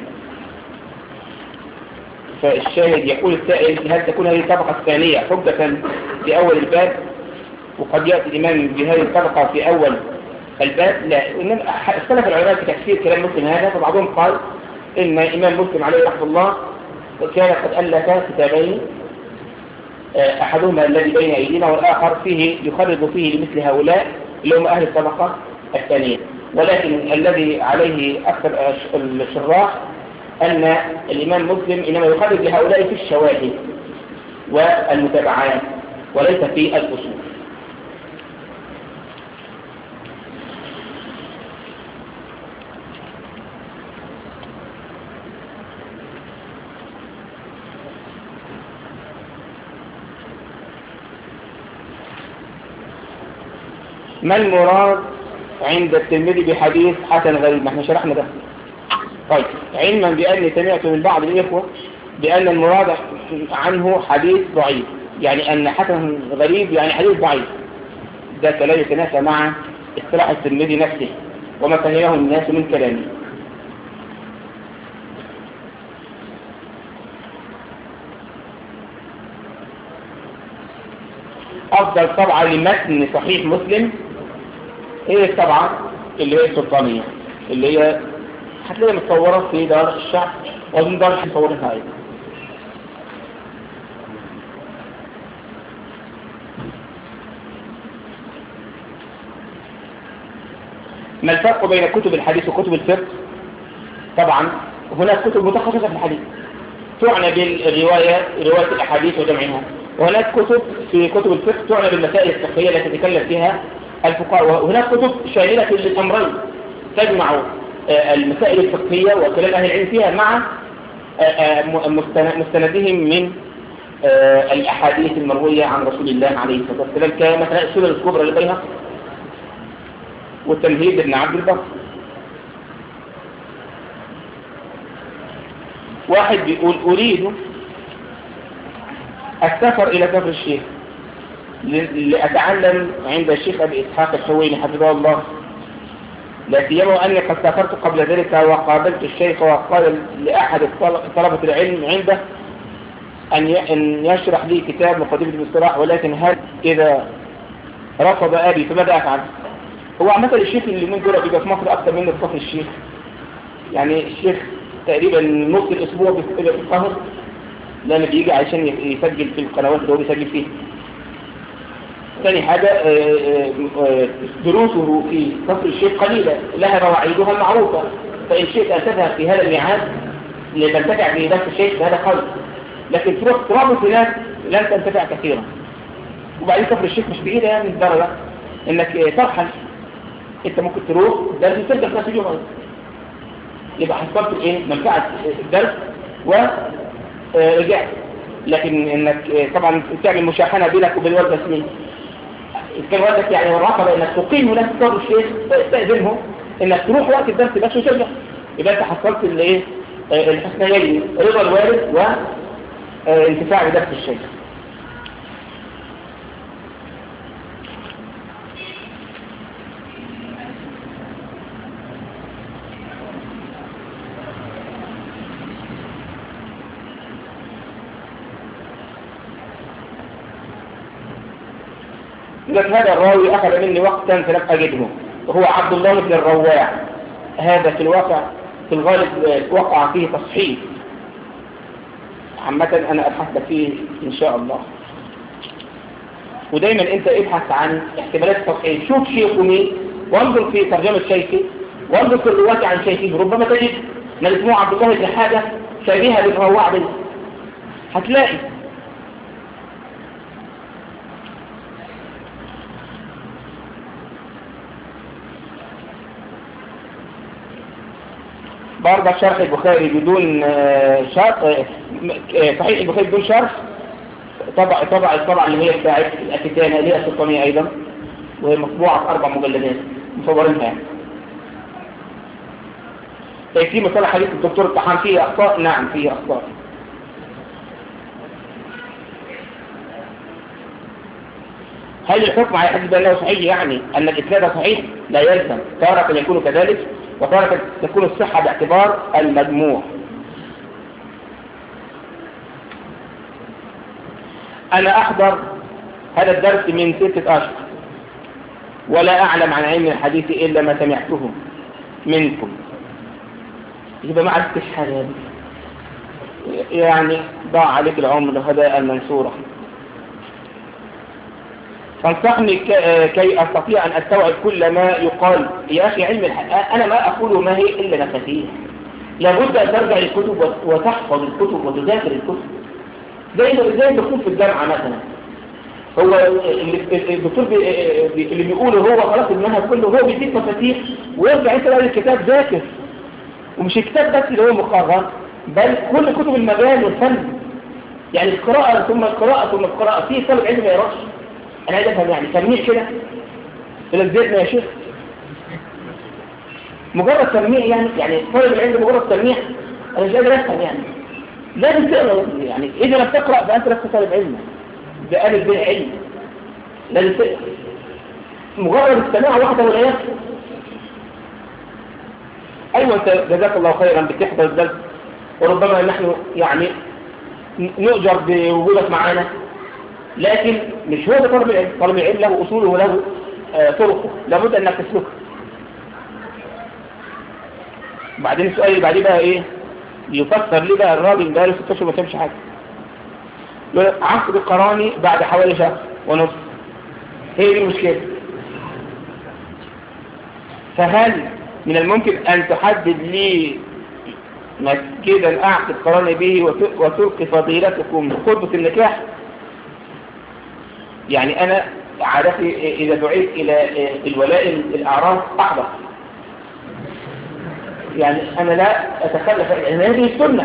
فالشاهد يقول السائل هل تكون هذه الطبقة الثانية حجة في أول الباب وقد يأتي الإمام بهذه الطبقة في أول الباب؟ لا، اختلف العلماء في تفسير كلام مسلم هذا، فبعضهم قال إن إمام مسلم عليه رحمه الله كان قد ألف كتابين، أحدهما الذي بين أيدينا والآخر فيه يخرج فيه لمثل هؤلاء اللي هم أهل الطبقة الثانية، ولكن الذي عليه أكثر الشراح أن الإمام مسلم إنما يخرج لهؤلاء في الشواهد والمتابعات وليس في الأصول. ما المراد عند الترمذي بحديث حسن غريب؟ ما احنا شرحنا ده. طيب، علما بأني سمعت من بعض الإخوة بأن المراد عنه حديث ضعيف، يعني أن حسن غريب يعني حديث ضعيف، ده كلام يتناسى مع اصطلاح الترمذي نفسه وما فهمه الناس من كلامه. أفضل طبعة لمتن صحيح مسلم هي الطبعة اللي هي السلطانية، اللي هي هتلاقيها متصورة في دار الشعب ومن دار الشعب مصورينها أيضا. ما الفرق بين كتب الحديث وكتب الفقه؟ طبعا هناك كتب متخصصة في الحديث تعنى بالرواية رواية الأحاديث وجمعها، وهناك كتب في كتب الفقه تعنى بالمسائل الفقهية التي تتكلم فيها الفقهاء، وهناك كتب شاملة للأمرين تجمع المسائل الفقهية وكلام أهل العلم فيها مع مستندهم من الأحاديث المروية عن رسول الله عليه الصلاة والسلام، كمثلا السنن الكبرى للبيهقي والتمهيد لابن عبد البر. واحد بيقول أريد السفر إلى كفر الشيخ لأتعلم عند الشيخ أبي إسحاق الحويني حفظه الله، لا سيما أني قد سافرت قبل ذلك وقابلت الشيخ وقال لأحد طلبة العلم عنده أن يشرح لي كتاب مقدمة الاصطلاح، ولكن هل إذا رفض أبي فماذا أفعل؟ هو عامة الشيخ اللي من دول بيبقى في مصر أكثر منه في كفر الشيخ، يعني الشيخ تقريبا نص الأسبوع بيبقى في القاهرة لأنه بيجي عشان يسجل في القنوات اللي هو بيسجل فيها. ثاني حاجة دروسه في كفر الشيخ قليلة لها مواعيدها المعروفة، فإن شئت أن تذهب في هذا الميعاد لتنتفع في درس الشيخ فهذا خير، لكن تروح ترابط هناك لن تنتفع كثيرا. وبعدين كفر الشيخ مش بعيدة يعني من الدرجة إنك ترحل، أنت ممكن تروح درس وترجع في نفس اليوم، يبقى حصلت إيه منفعة الدرس ورجعت. لكن إنك طبعا تعمل مشاحنة بينك وبين والد سنين، كان والدك يعني والرقبة إنك تقيم هناك كفر الشيخ تستأذنهم إنك تروح وقت الدرس بس وترجع، يبقى أنت حصلت الإيه الحسنيين، رضا الوالد وانتفاع بدرس الشيخ. لك هذا الراوي أخذ مني وقتا فلم أجده، وهو عبد الله بن الرواع، هذا في الواقع في الغالب وقع فيه تصحيح، عامة أنا أبحث فيه إن شاء الله. ودايما أنت ابحث عن احتمالات التصحيح، شوف شيخه مين وانظر في ترجمة شيخه وانظر في الرواية عن شيخه، ربما تجد من اسمه عبد الله بن حاجة شبيهة بالرواع دي هتلاقي. برضه شرح البخاري بدون شرح، صحيح البخاري بدون شرح، طبع طبع الطبعة اللي هي بتاعت الأكتانة اللي هي السلطانية أيضا، وهي مطبوعة في أربع مجلدات مصورينها يعني. في مثلا حديث الدكتور الطحان فيه أخطاء، نعم فيه أخطاء. هل الحكم على حديث بأنه صحيح يعني أن الإسناد صحيح؟ لا يلزم، تارة يكون كذلك وتارة تكون الصحة باعتبار المجموع. أنا أحضر هذا الدرس من ستة أشهر ولا أعلم عن علم الحديث إلا ما سمعته منكم. يبقى ما عرفتش حاجة، يعني ضاع عليك العمر هداء منصورا. فانصحني كي أستطيع أن أستوعب كل ما يقال. يا أخي علم الحديث أنا ما أقوله ما هي إلا مفاتيح، لابد أن ترجع للكتب وتحفظ الكتب وتذاكر الكتب. زي زي الدكتور في الجامعة مثلا، هو الدكتور اللي بيقوله هو خلاص المنهج كله، هو بيديك مفاتيح ويرجع انت بقى للكتاب ذاكر. ومش الكتاب بس اللي هو مقرر، بل كل كتب المجال والفن، يعني القراءة ثم القراءة ثم القراءة. في طالب علم ما يقراش؟ انا عايز افهم يعني تلميح كده تلزقنا يا شيخ، مجرد تلميح يعني يعني طالب العلم مجرد تلميح؟ انا مش قادر افهم يعني. لازم تقرا يعني، اذا لم تقرا فانت لست طالب علم بألف ب علم. لازم تقرا، مجرد السماع واحده ولا يكفي. ايوه انت جزاك الله خيرا بتحضر الدرس، وربما نحن يعني نؤجر بوجودك معنا، لكن مش هو ده طالب العلم. طالب العلم له اصوله وله آه طرقه، لابد انك تسلكها. بعدين السؤال اللي بعديه بقى ايه؟ يفسر لي بقى الراجل ده له ست اشهر ما فهمش حاجه. عقد القراني بعد حوالي شهر ونص، هي دي المشكله. فهل من الممكن ان تحدد لي مسجدا اعقد قراني به وتلقي فضيلتكم خطبه النكاح؟ يعني انا عادتي اذا دعيت الى الولاء الاعراف احضر، يعني انا لا اتخلف، يعني هذه السنه،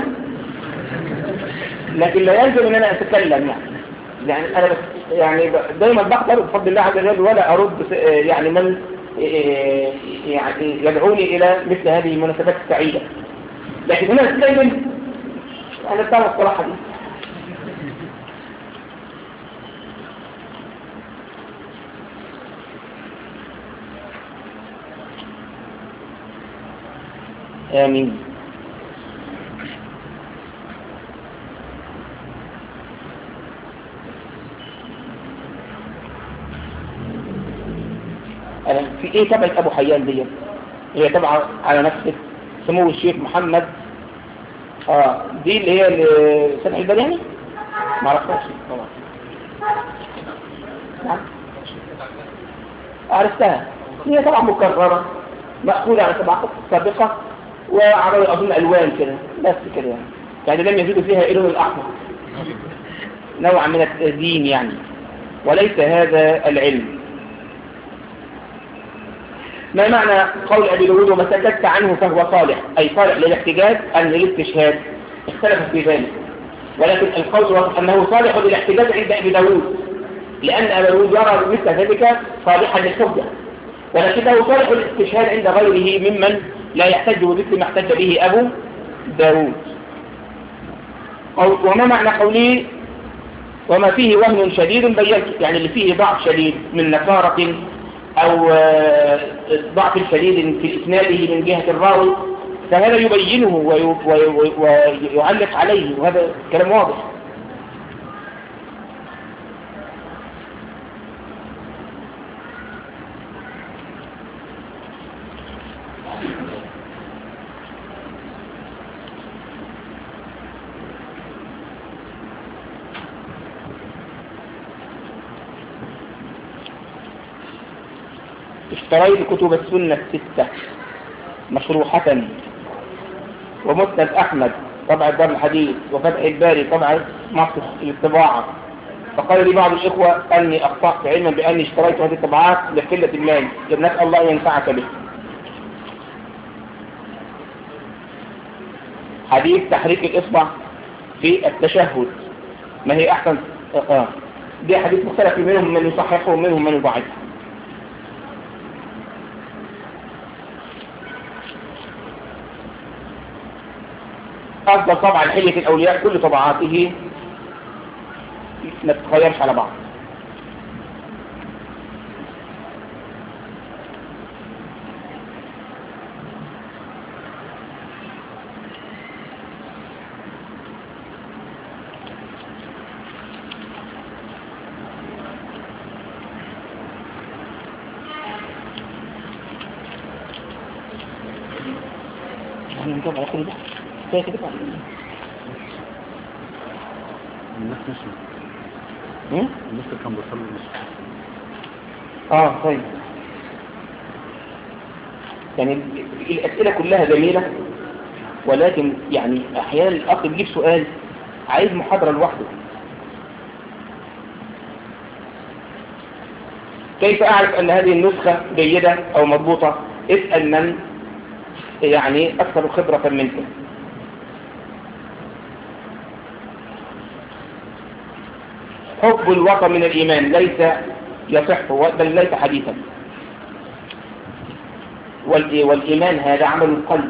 لكن لا يلزم ان انا اتكلم يعني. يعني انا بس يعني دايما بحضر بفضل الله عز وجل ولا ارد يعني من يعني يدعوني الى مثل هذه المناسبات السعيده. لكن هنا دايما انا بتاع الصراحه دي. آمين. في ايه تبعة ابو حيان دي؟ هي تبعة على نفسه سمو الشيخ محمد اه دي اللي هي اللي فتح البرياني ما عرفتهاش طبعا. نعم عرفتها، هي طبعا مكررة مأخوذة على طبعات سابقة وعملوا اظن الوان كده بس كده يعني، يعني لم يزيدوا فيها اللون الاحمر، نوع من التزيين يعني، وليس هذا العلم. ما معنى قول أبي داود وما سكت عنه فهو صالح؟ أي صالح للاحتجاج أم للاستشهاد؟ اختلف في ذلك، ولكن القول أنه صالح للاحتجاج عند أبي داود، لأن أبي داود يرى مثل ذلك صالحا للحجة، ولكنه صالح للاستشهاد عند غيره ممن لا يحتج بمثل ما احتج به أبو داود. وما معنى قولي وما فيه وهن شديد بينت؟ يعني اللي فيه ضعف شديد من نكارة أو ضعف شديد في إسناده من جهة الراوي، فهذا يبينه ويعلق عليه، وهذا كلام واضح. اشتريت كتب السنة الستة مشروحة، ومسند أحمد طبع دار الحديث، وفتح الباري طبع مصر للطباعة، فقال لي بعض الإخوة أني أخطأت علما بأني اشتريت هذه الطبعات لقلة المال، نسأل الله أن ينفعك به. حديث تحريك الإصبع في التشهد ما هي أحسن؟ آه. دي حديث مختلف منهم من يصححه ومنهم من يضعفه. أفضل طبعا حلية الأولياء كل طبعاته ما تتخيرش على بعض. احنا نجاوب على كل ده كفايه كده. الناس مشوا. ايه الناس اللي كانوا بيصلوا مشوا. اه طيب، يعني الاسئله كلها جميله، ولكن يعني احيانا الاخ بيجيب سؤال عايز محاضره لوحده. كيف اعرف ان هذه النسخه جيده او مضبوطه؟ اسال من يعني اكثر خبره منك. حب الوطن من الايمان ليس يصح بل ليس حديثا، والايمان هذا عمل القلب،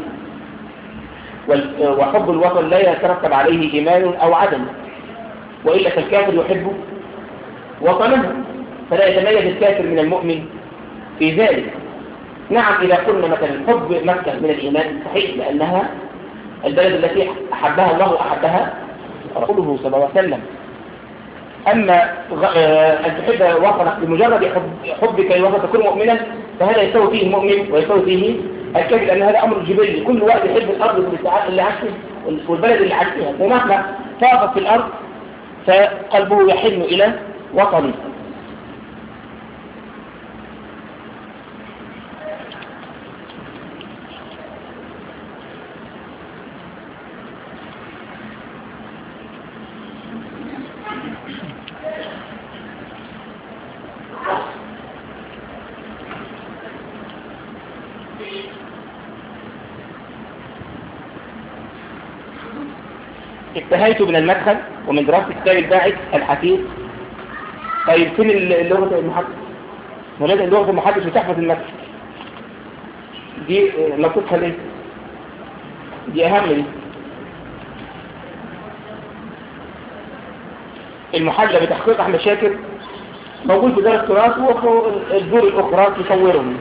وحب الوطن لا يترتب عليه ايمان او عدم، والا فالكافر يحب وطنه، فلا يتميز الكافر من المؤمن في ذلك. نعم إذا قلنا مثلا حب مكة من الإيمان صحيح، لأنها البلد التي أحبها الله وأحبها رسوله صلى الله عليه وسلم. أما أن تحب وطنك بمجرد حبك لوطنك تكون مؤمنا، فهذا يسوي فيه المؤمن ويسوي فيه الكافر، لأن هذا أمر جبلي. كل واحد يحب الأرض اللي عاش فيها والبلد اللي عاش فيها، ومهما فاضت في الأرض فقلبه يحن إلى وطنه. انتهيت من المدخل ومن دراسة كتاب الباعث الحثيث. طيب فين اللغة المحدث؟ ولازم اللغة المحدث بتحفظ المدخل دي نقصها ليه؟ دي أهم دي. المحلى بتحقيق أحمد شاكر موجود في دار التراث، والدور الأخرى تصورهم.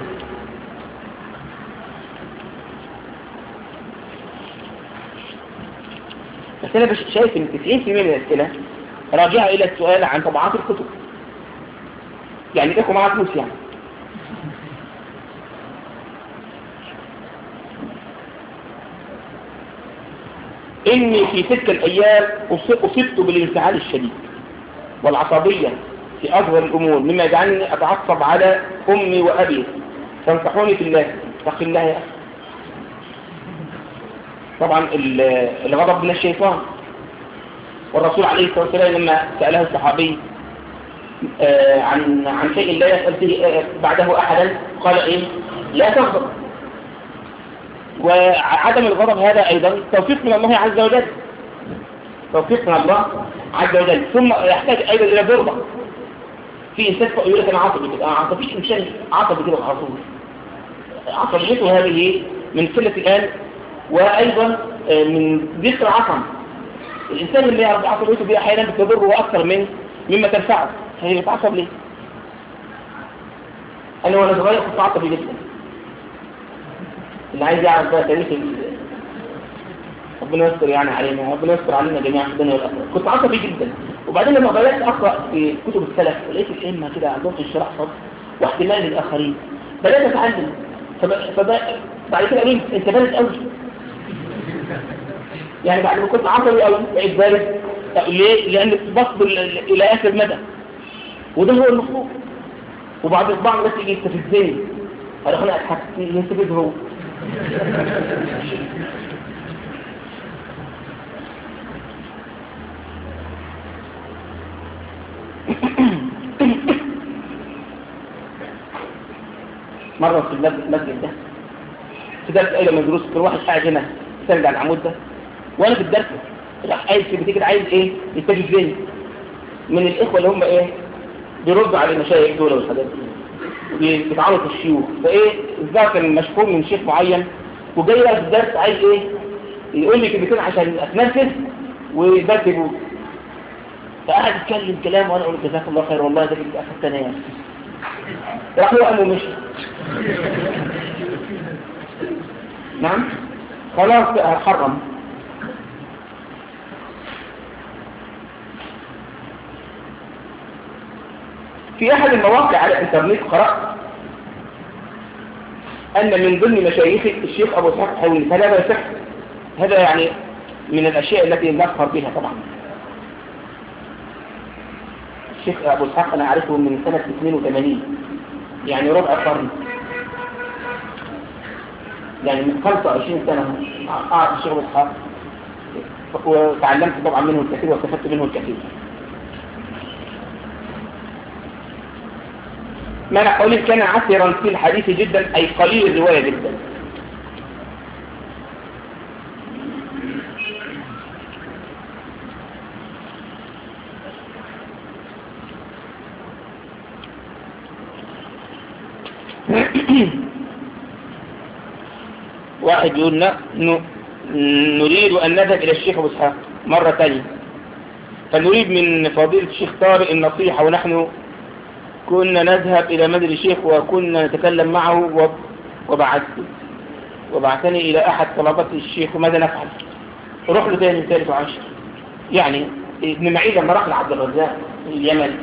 بس أنا شايف إن تسعين بالمئة من الأسئلة راجعة إلى السؤال عن طبعات الكتب، يعني لكم معاه فلوس يعني. إني في تلك الأيام أصبت بالانفعال الشديد والعصبية في أصغر الأمور، مما يجعلني أتعصب على أمي وأبي، فانصحوني في الله. اتق الله يا أخي. طبعا الغضب من الشيطان، والرسول عليه الصلاة والسلام لما سأله الصحابي آه عن عن شيء لا يسأل فيه آه بعده أحدا قال إيه؟ لا تغضب. وعدم الغضب هذا أيضا توفيق من الله عز وجل، توفيق من الله عز وجل. ثم يحتاج أيضا إلى برضة. في إنسان يقول لك أنا عصبي كده، أنا عصبي، إنسان عصبي كده على طول، عصبيته هذه من قلة الآن، وأيضا من ضيق العصم. الإنسان اللي يعرف عصبيته دي أحيانا بتضره أكثر من مما تنفعه، فهي بتعصب ليه؟ أنا وأنا صغير كنت عصبي جدا. اللي عايز يعرف بقى تاريخ ربنا يستر يعني علينا، ربنا يستر علينا جميعا في الدنيا والآخرة. كنت عصبي جدا، وبعدين لما بدأت أقرأ في كتب السلف ولقيت الأئمة كده عندهم انشراح صدر واحتمال للآخرين، بدأت أتعلم. فبعد كده قالوا أنت بارد قوي، يعني بعد ما كنت عصبي قوي بقيت بارد. ليه؟ لأن بصبر إلى آخر مدى، وده هو المطلوب. وبعد البعض بس يجي يستفزني، قال أنا أضحك يستفز هو. مرة في المسجد ده في درس أيضا من دروس، كل واحد قاعد هنا سند على العمود ده، وأنا في الدرس راح عايز في كده عايز إيه يستفزني من الإخوة اللي هم إيه بيردوا على المشايخ دول والحاجات دي، بيتعرضوا في الشيوخ. فإيه إذا كان مشكور من شيخ معين وجاي بقى في الدرس عايز إيه يقول لي كلمتين عشان أتنفس ويبدل، فقعد يتكلم كلام وأنا أقول جزاك الله خير والله ده كنت أخذتنا يعني. راح يقوم ومشي. نعم خلاص بقى حرم. في أحد المواقع على الإنترنت قرأت أن من ضمن مشايخ الشيخ أبو إسحاق الحويني، فلا يصح هذا يعني من الأشياء التي نفخر بها طبعا. الشيخ أبو إسحاق أنا أعرفه من سنة اثنين وثمانين، يعني ربع قرن، يعني من خمسة وعشرين سنة أعرف الشيخ أبو إسحاق، وتعلمت طبعا منه الكثير واستفدت منه الكثير. ما نقول كان عسرا في الحديث جدا، أي قليل الرواية جدا. واحد يقول لا نريد أن نذهب إلى الشيخ أبو إسحاق مرة ثانية، فنريد من فضيلة الشيخ طارق النصيحة، ونحن كنا نذهب إلى مدرسة الشيخ وكنا نتكلم معه وبعث وبعثني إلى أحد طلبات الشيخ، وماذا نفعل؟ روح له ثاني ثالث وعشر. يعني ابن معين لما راح لعبد الرزاق اليمن،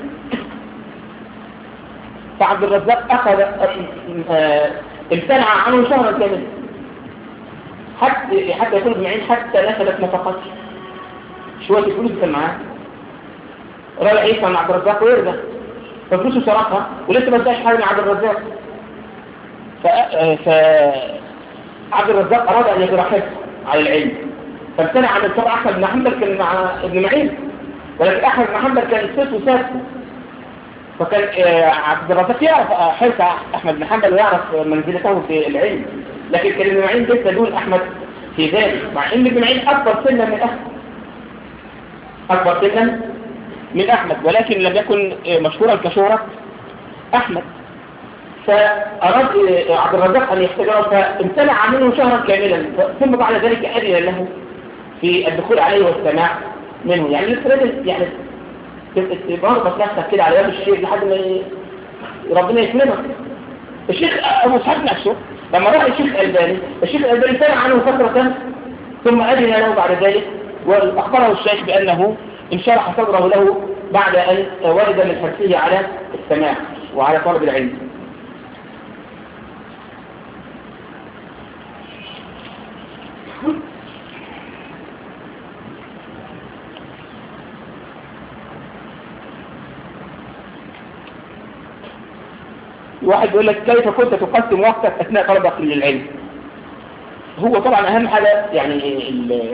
فعبد الرزاق أخذ امتنع عنه شهرا كاملا حتى حتى يكون ابن معين حتى نفذت نفقته، شوية الفلوس كان معاه، راجع عيسى من عبد الرزاق ويرجع، ففلوسه سرقها ولسه ما اداش حاجه من عبد الرزاق. ف ف عبد الرزاق اراد ان يترحم على العلم، فامتنع عن الطبع. احمد بن حنبل كان مع ابن معين، ولكن احمد بن حنبل كان ست وسادس، فكان عبد الرزاق يعرف حرص احمد بن حنبل ويعرف منزلته في العلم، لكن كان ابن معين لسه دون احمد في ذلك، مع ان ابن معين اكبر سنا من احمد اكبر سنا من أحمد، ولكن لم يكن مشهورا كشهرة أحمد. فأراد عبد الرزاق أن يختبره، فامتنع منه شهرا كاملا، ثم بعد ذلك أذن له في الدخول عليه والسماع منه. يعني لسه يعني بربط نفسك كده على باب الشيخ لحد ما ربنا يكرمك. الشيخ أبو إسحاق نفسه لما راح الشيخ الألباني، الشيخ الألباني امتنع عنه فترة ثم أذن له بعد ذلك، وأخبره الشيخ بأنه انشرح صدره له بعد أن ورد من حرصه على السماع وعلى طلب العلم. واحد يقول لك كيف كنت تقسم وقتك أثناء طلبك للعلم؟ هو طبعا أهم حاجة يعني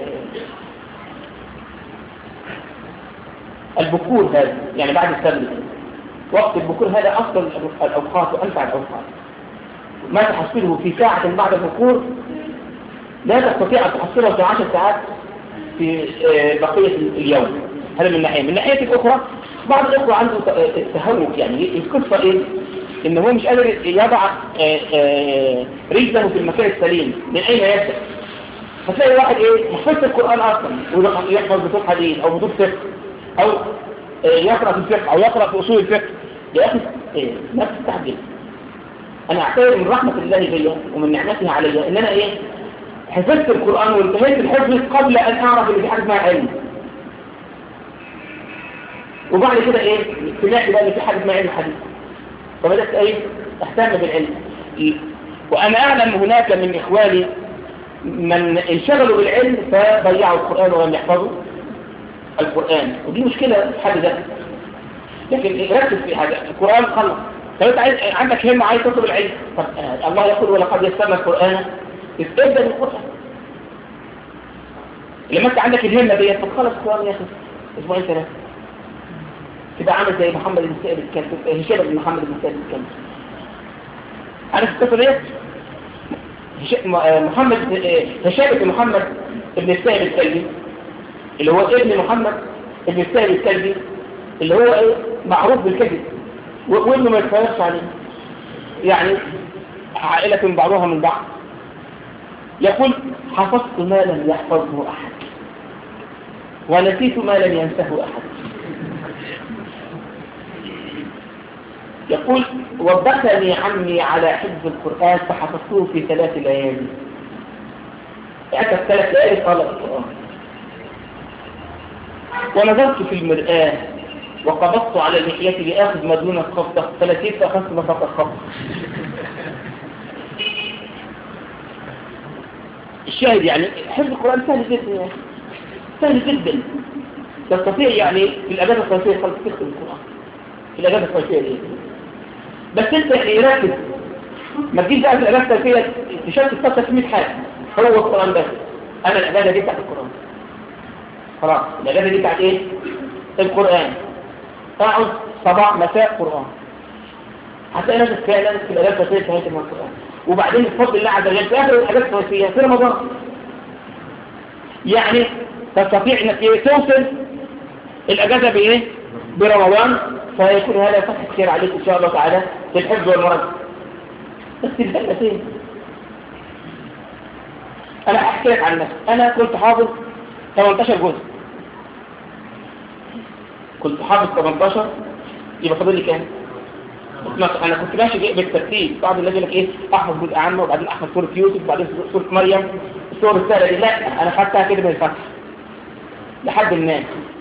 البكور هذا، يعني بعد السبب وقت البكور هذا أفضل الأوقات وأنفع الأوقات. ما تحصله في ساعة بعد البكور لا تستطيع أن تحصله في عشر ساعات في بقية اليوم. هذا من ناحية. من ناحية الأخرى بعض الأخوة عنده تهوك، يعني القصة إيه؟ إن هو مش قادر يضع رجله في المكان السليم، من أين يبدأ؟ فتلاقي واحد إيه محفظ القرآن أصلا ويحفظ بطول حديث أو بطول فقه، أو يقرأ في الفقه أو يقرأ في أصول الفقه. يا أخي إيه؟ نفس التحديد. أنا أعتبر من رحمة الله بي ومن نعمته علي إن أنا إيه حفظت القرآن وانتهيت الحفظ قبل أن أعرف اللي في حاجة اسمها علم. وبعد كده إيه سمعت بقى اللي في حاجة اسمها علم حديث، فبدأت إيه أهتم بالعلم. وأنا أعلم هناك من إخواني من انشغلوا بالعلم فضيعوا القرآن ولم يحفظوا القرآن، ودي مشكلة في حد ذاتها. لكن ركز في حاجة، القرآن خلص. طب انت عايز عندك همة عايز تطلب العلم، طب آه الله يقول ولقد يسرنا القرآن استبدل القرآن. لما انت عندك الهمة دي طب خلص القرآن يا اخي اسبوعين ثلاثة تبقى عامل زي محمد بن سائب الكلب، هشام بن محمد بن سائب الكلب. عارف القصة ديت؟ محمد هشام بن محمد بن سائب الكلبي اللي هو ابن محمد بن سائب الكلبي اللي هو ايه معروف بالكذب وابنه ما يتفرقش عليه، يعني عائلة بعضها من بعض. يقول حفظت ما لم يحفظه أحد ونسيت ما لم ينسه أحد. يقول وبخني عمي على حفظ القرآن فحفظته في ثلاث ليالي. أتى ثلاث ليالي طالع القرآن. ونظرت في المرآة وقبضت على لحيتي لآخذ ما دون الخفضة فلسيت فأخذت ما فوق الخفضة. الشاهد يعني حفظ القرآن سهل جدا، سهل جدا. تستطيع يعني في الأجازة الصيفية خلص تختم القرآن في الأجازة الصيفية دي، بس انت يعني ركز، ما تجيش بقى في الأجازة الصيفية تشتت تفكر في مية حاجة. هو القرآن بس، أنا الأجازة دي بتاعت القرآن خلاص، الأجازة دي بتاعت إيه؟ القرآن. أقعد صباح مساء قرآن، هتلاقي نفسك فعلا في الأجازة الصيفية تهيئة من القرآن. وبعدين بفضل الله عز وجل في آخر الأجازة الصيفية في رمضان يعني تستطيع انك ايه توصل الاجازه بايه برمضان، فيكون هذا فتح خير عليك ان شاء الله تعالى في الحفظ والمراجعه. بس الفكره فين؟ انا احكي لك عن نفسي. انا كنت حافظ ثمانية عشر جزء، كنت حافظ ثمانية عشر، يبقى فاضل لي كام؟ انا كنت ماشي بالترتيب. بعض الناس يقول لك ايه احفظ جزء عامه وبعدين احفظ سوره يوسف وبعدين سوره مريم السور السهله دي. لا، انا خدتها كده من الفتح لحد الناس،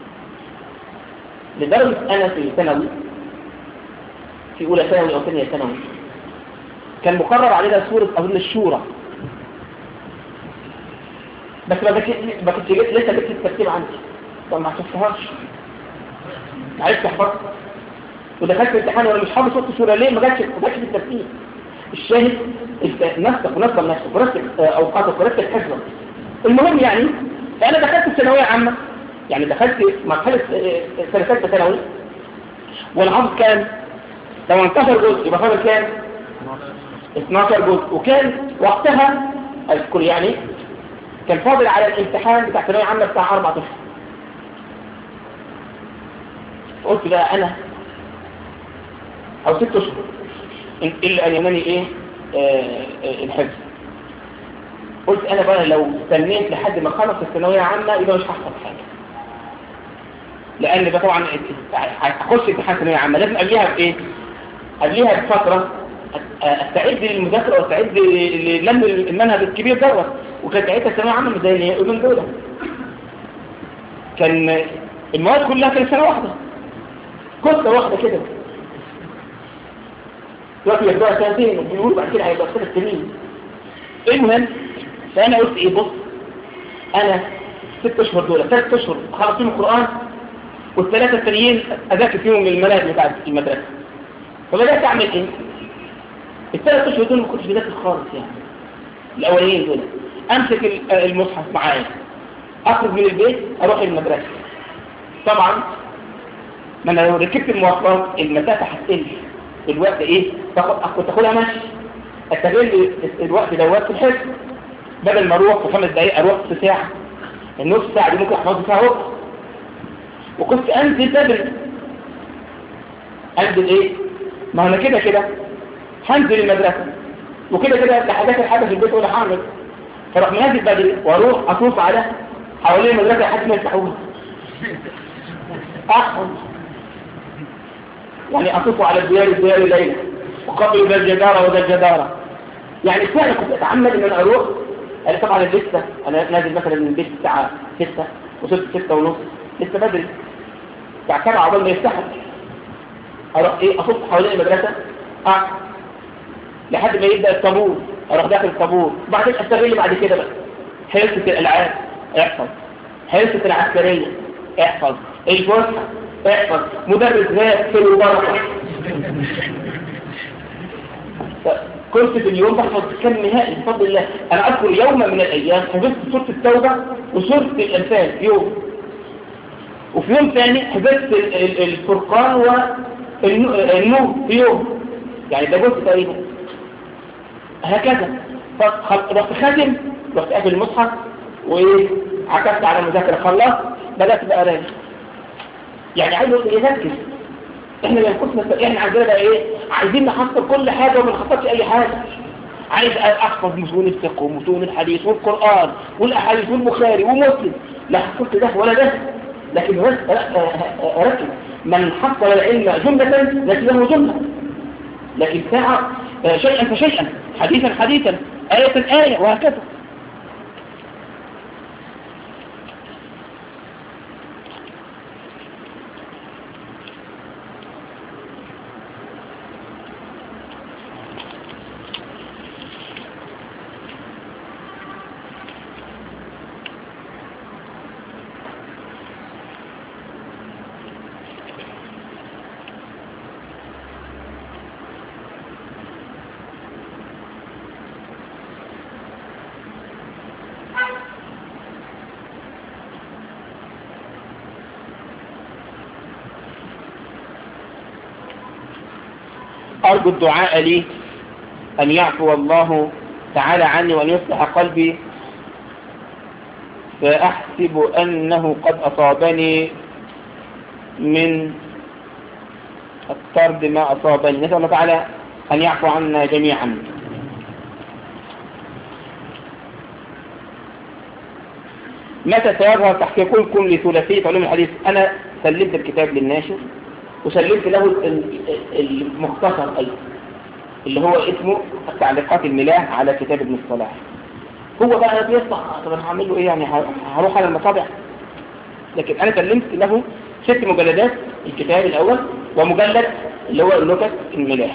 لدرجة أنا في ثانوي في أولى ثانوي أو ثانية ثانوي كان مقرر علينا سورة أظن الشورى، بس ما كنتش ما كنتش لسه جبت الترتيب عندي، طب ما حفظتهاش، عرفت احفظها ودخلت الامتحان وانا مش حافظ سورة الشورى. ليه؟ ما جاتش ما جاتش في الترتيب. الشاهد نفسك ونظم نفسك ورتب أوقاتك ورتب حفظك. المهم يعني أنا دخلت الثانوية عامة، يعني دخلت مرحلة سنة ثالثة ثانوي والحفظ كان ثمانية عشر جزء، يبقى فاضل كام؟ اثناشر جزء. وكان وقتها اذكر يعني كان فاضل على الامتحان بتاع الثانوية عامة بتاع أربعة أشهر. قلت بقى أنا أو ست أشهر إلا أن يمني إيه آه آه الحفظ. قلت أنا بقى لو استنيت لحد ما خلص الثانوية عامة يبقى مش هحفظ حاجة، لأن ده طبعا هخش امتحان ثانوية عامة لازم قبليها بإيه؟ قبليها بفترة استعد للمذاكرة واستعد للم المنهج الكبير دوت. وكانت ساعتها الثانوية عامة مش زي اليومين دول، كان المواد كلها كانت سنة واحدة، كتلة واحدة كده. دلوقتي ياخدوها سنتين وبيقولوا بعد كده هيبقى ثلاث سنين. المهم فأنا قلت إيه، بص أنا ست أشهر دول ثلاث أشهر خلص فيهم القرآن والثلاثة التانيين أذاكر فيهم المناهج بتاعت المدرسة. فبدأت أعمل إيه؟ الثلاث أشهر دول ما كنتش بذاكر خالص، يعني الأولين دول أمسك المصحف معايا، أخرج من البيت أروح المدرسة. طبعا ما أنا لو ركبت المواصلات المسافة هتقل، الوقت إيه؟ كنت أخدها ماشي، أستغل الوقت دوت في الحفظ، بدل ما أروح في خمس دقايق أروح في ساعة، النص ساعة دي ممكن أحفظها ساعة وقت. وكنت أنزل بدري، أنزل إيه؟ ما أنا كده كده هنزل المدرسة وكده كده لا هذاكر حاجة في البيت ولا هعمل، فروح منزل بدري وأروح أطوف على حوالين المدرسة لحد ما يفتحوها أحفظ، يعني أطوف على الديار الديار ليلة وقبل ذا الجدارة وذا الجدارة. يعني فعلا كنت أتعمد إن أنا أروح. أنا طبعا لسه أنا نازل مثلا من البيت الساعة ستة وصلت ستة ونص، لسه بدري الساعة سبعة عقبال ما يفتحوا، أروح إيه أطوف حوالين المدرسة أحفظ لحد ما يبدأ الطابور، أروح داخل الطابور. وبعدين أستغل بعد كده بقى حصة الألعاب احفظ، حصة العسكرية احفظ، الفسحة احفظ، مدرس غاب في الوبركة. كنت في اليوم بحفظ كم نهائي بفضل الله. أنا أذكر يوما من الأيام حفظت سورة التوبة وسورة الأنفال يوم، وفي يوم ثاني حفظت الفرقان والنور في يوم، يعني ده جزء تقريبا هكذا. رحت خاتم، رحت قافل المصحف وعكست على المذاكرة، خلصت بدأت بقى راجع. يعني عايز يركز. احنا لما كنا احنا عندنا بقى ايه، عايزين نحصل كل حاجة وما نحصلش اي حاجة. عايز احفظ متون الفقه ومتون الحديث والقرآن والاحاديث والبخاري ومسلم، لا حصلت ده ولا ده. لكن ركز، من حصل العلم جملة نسله جملة، لكن ساعة شيئا فشيئا، حديثا حديثا، آية آية، وهكذا. أرجو الدعاء لي أن يعفو الله تعالى عني وأن يصلح قلبي، فأحسب أنه قد أصابني من الطرد ما أصابني. نسأل الله تعالى أن يعفو عنا جميعا. متى سيظهر تحقيقكم لثلاثية علوم الحديث؟ أنا سلمت الكتاب للناشر وسلمت له المختصر أيضا اللي هو اسمه التعليقات الملاح على كتاب ابن الصلاح. هو بقى بيصلح، طب انا هعمل له ايه يعني؟ هروح على المطابع؟ لكن انا سلمت له ست مجلدات الكتاب الاول ومجلد اللي هو النكت الملاح.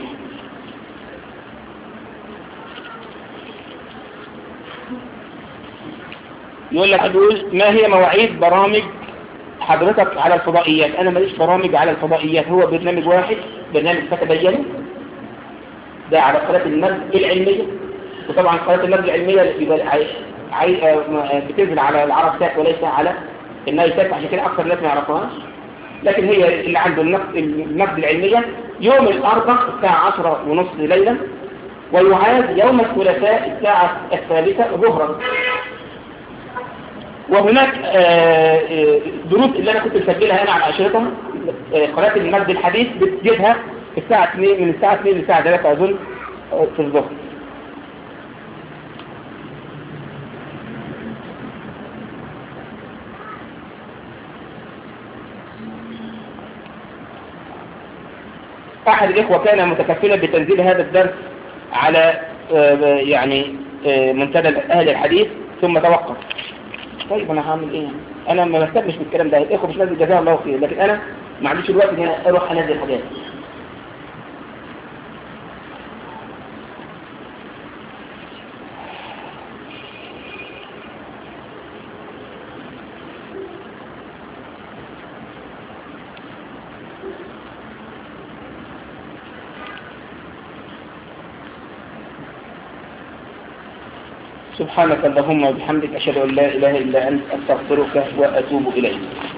يقول لك يقول ما هي مواعيد برامج حضرتك على الفضائيات؟ انا ماليش برامج على الفضائيات، هو برنامج واحد، برنامج فتبينوا، ده على قناة المجد العلمية. وطبعا قناة المجد العلمية بتنزل على العرب سات وليس على الناي سات، عشان كده اكثر الناس ما يعرفوهاش. لكن هي اللي عنده المجد العلمية يوم الاربعاء الساعة عشرة ونصف ليلا، ويعاد يوم الثلاثاء الساعة الثالثة ظهرا. وهناك دروس اللي انا كنت مسجلها هنا على اشرطه قناه المجد الحديث بتجيبها الساعه اثنين، من الساعه اثنين للساعه ثلاثة اظن في الظهر. احد الاخوه كان متكفلا بتنزيل هذا الدرس على يعني منتدى اهل الحديث ثم توقف. طيب انا هعمل ايه؟ انا ما بهتمش بالكلام ده، الاخوه مش لازم جزاهم الله خير، لكن انا ما عنديش الوقت ان انا اروح انزل حاجات. سبحانك اللهم وبحمدك أشهد أن لا إله إلا أنت أستغفرك وأتوب إليك.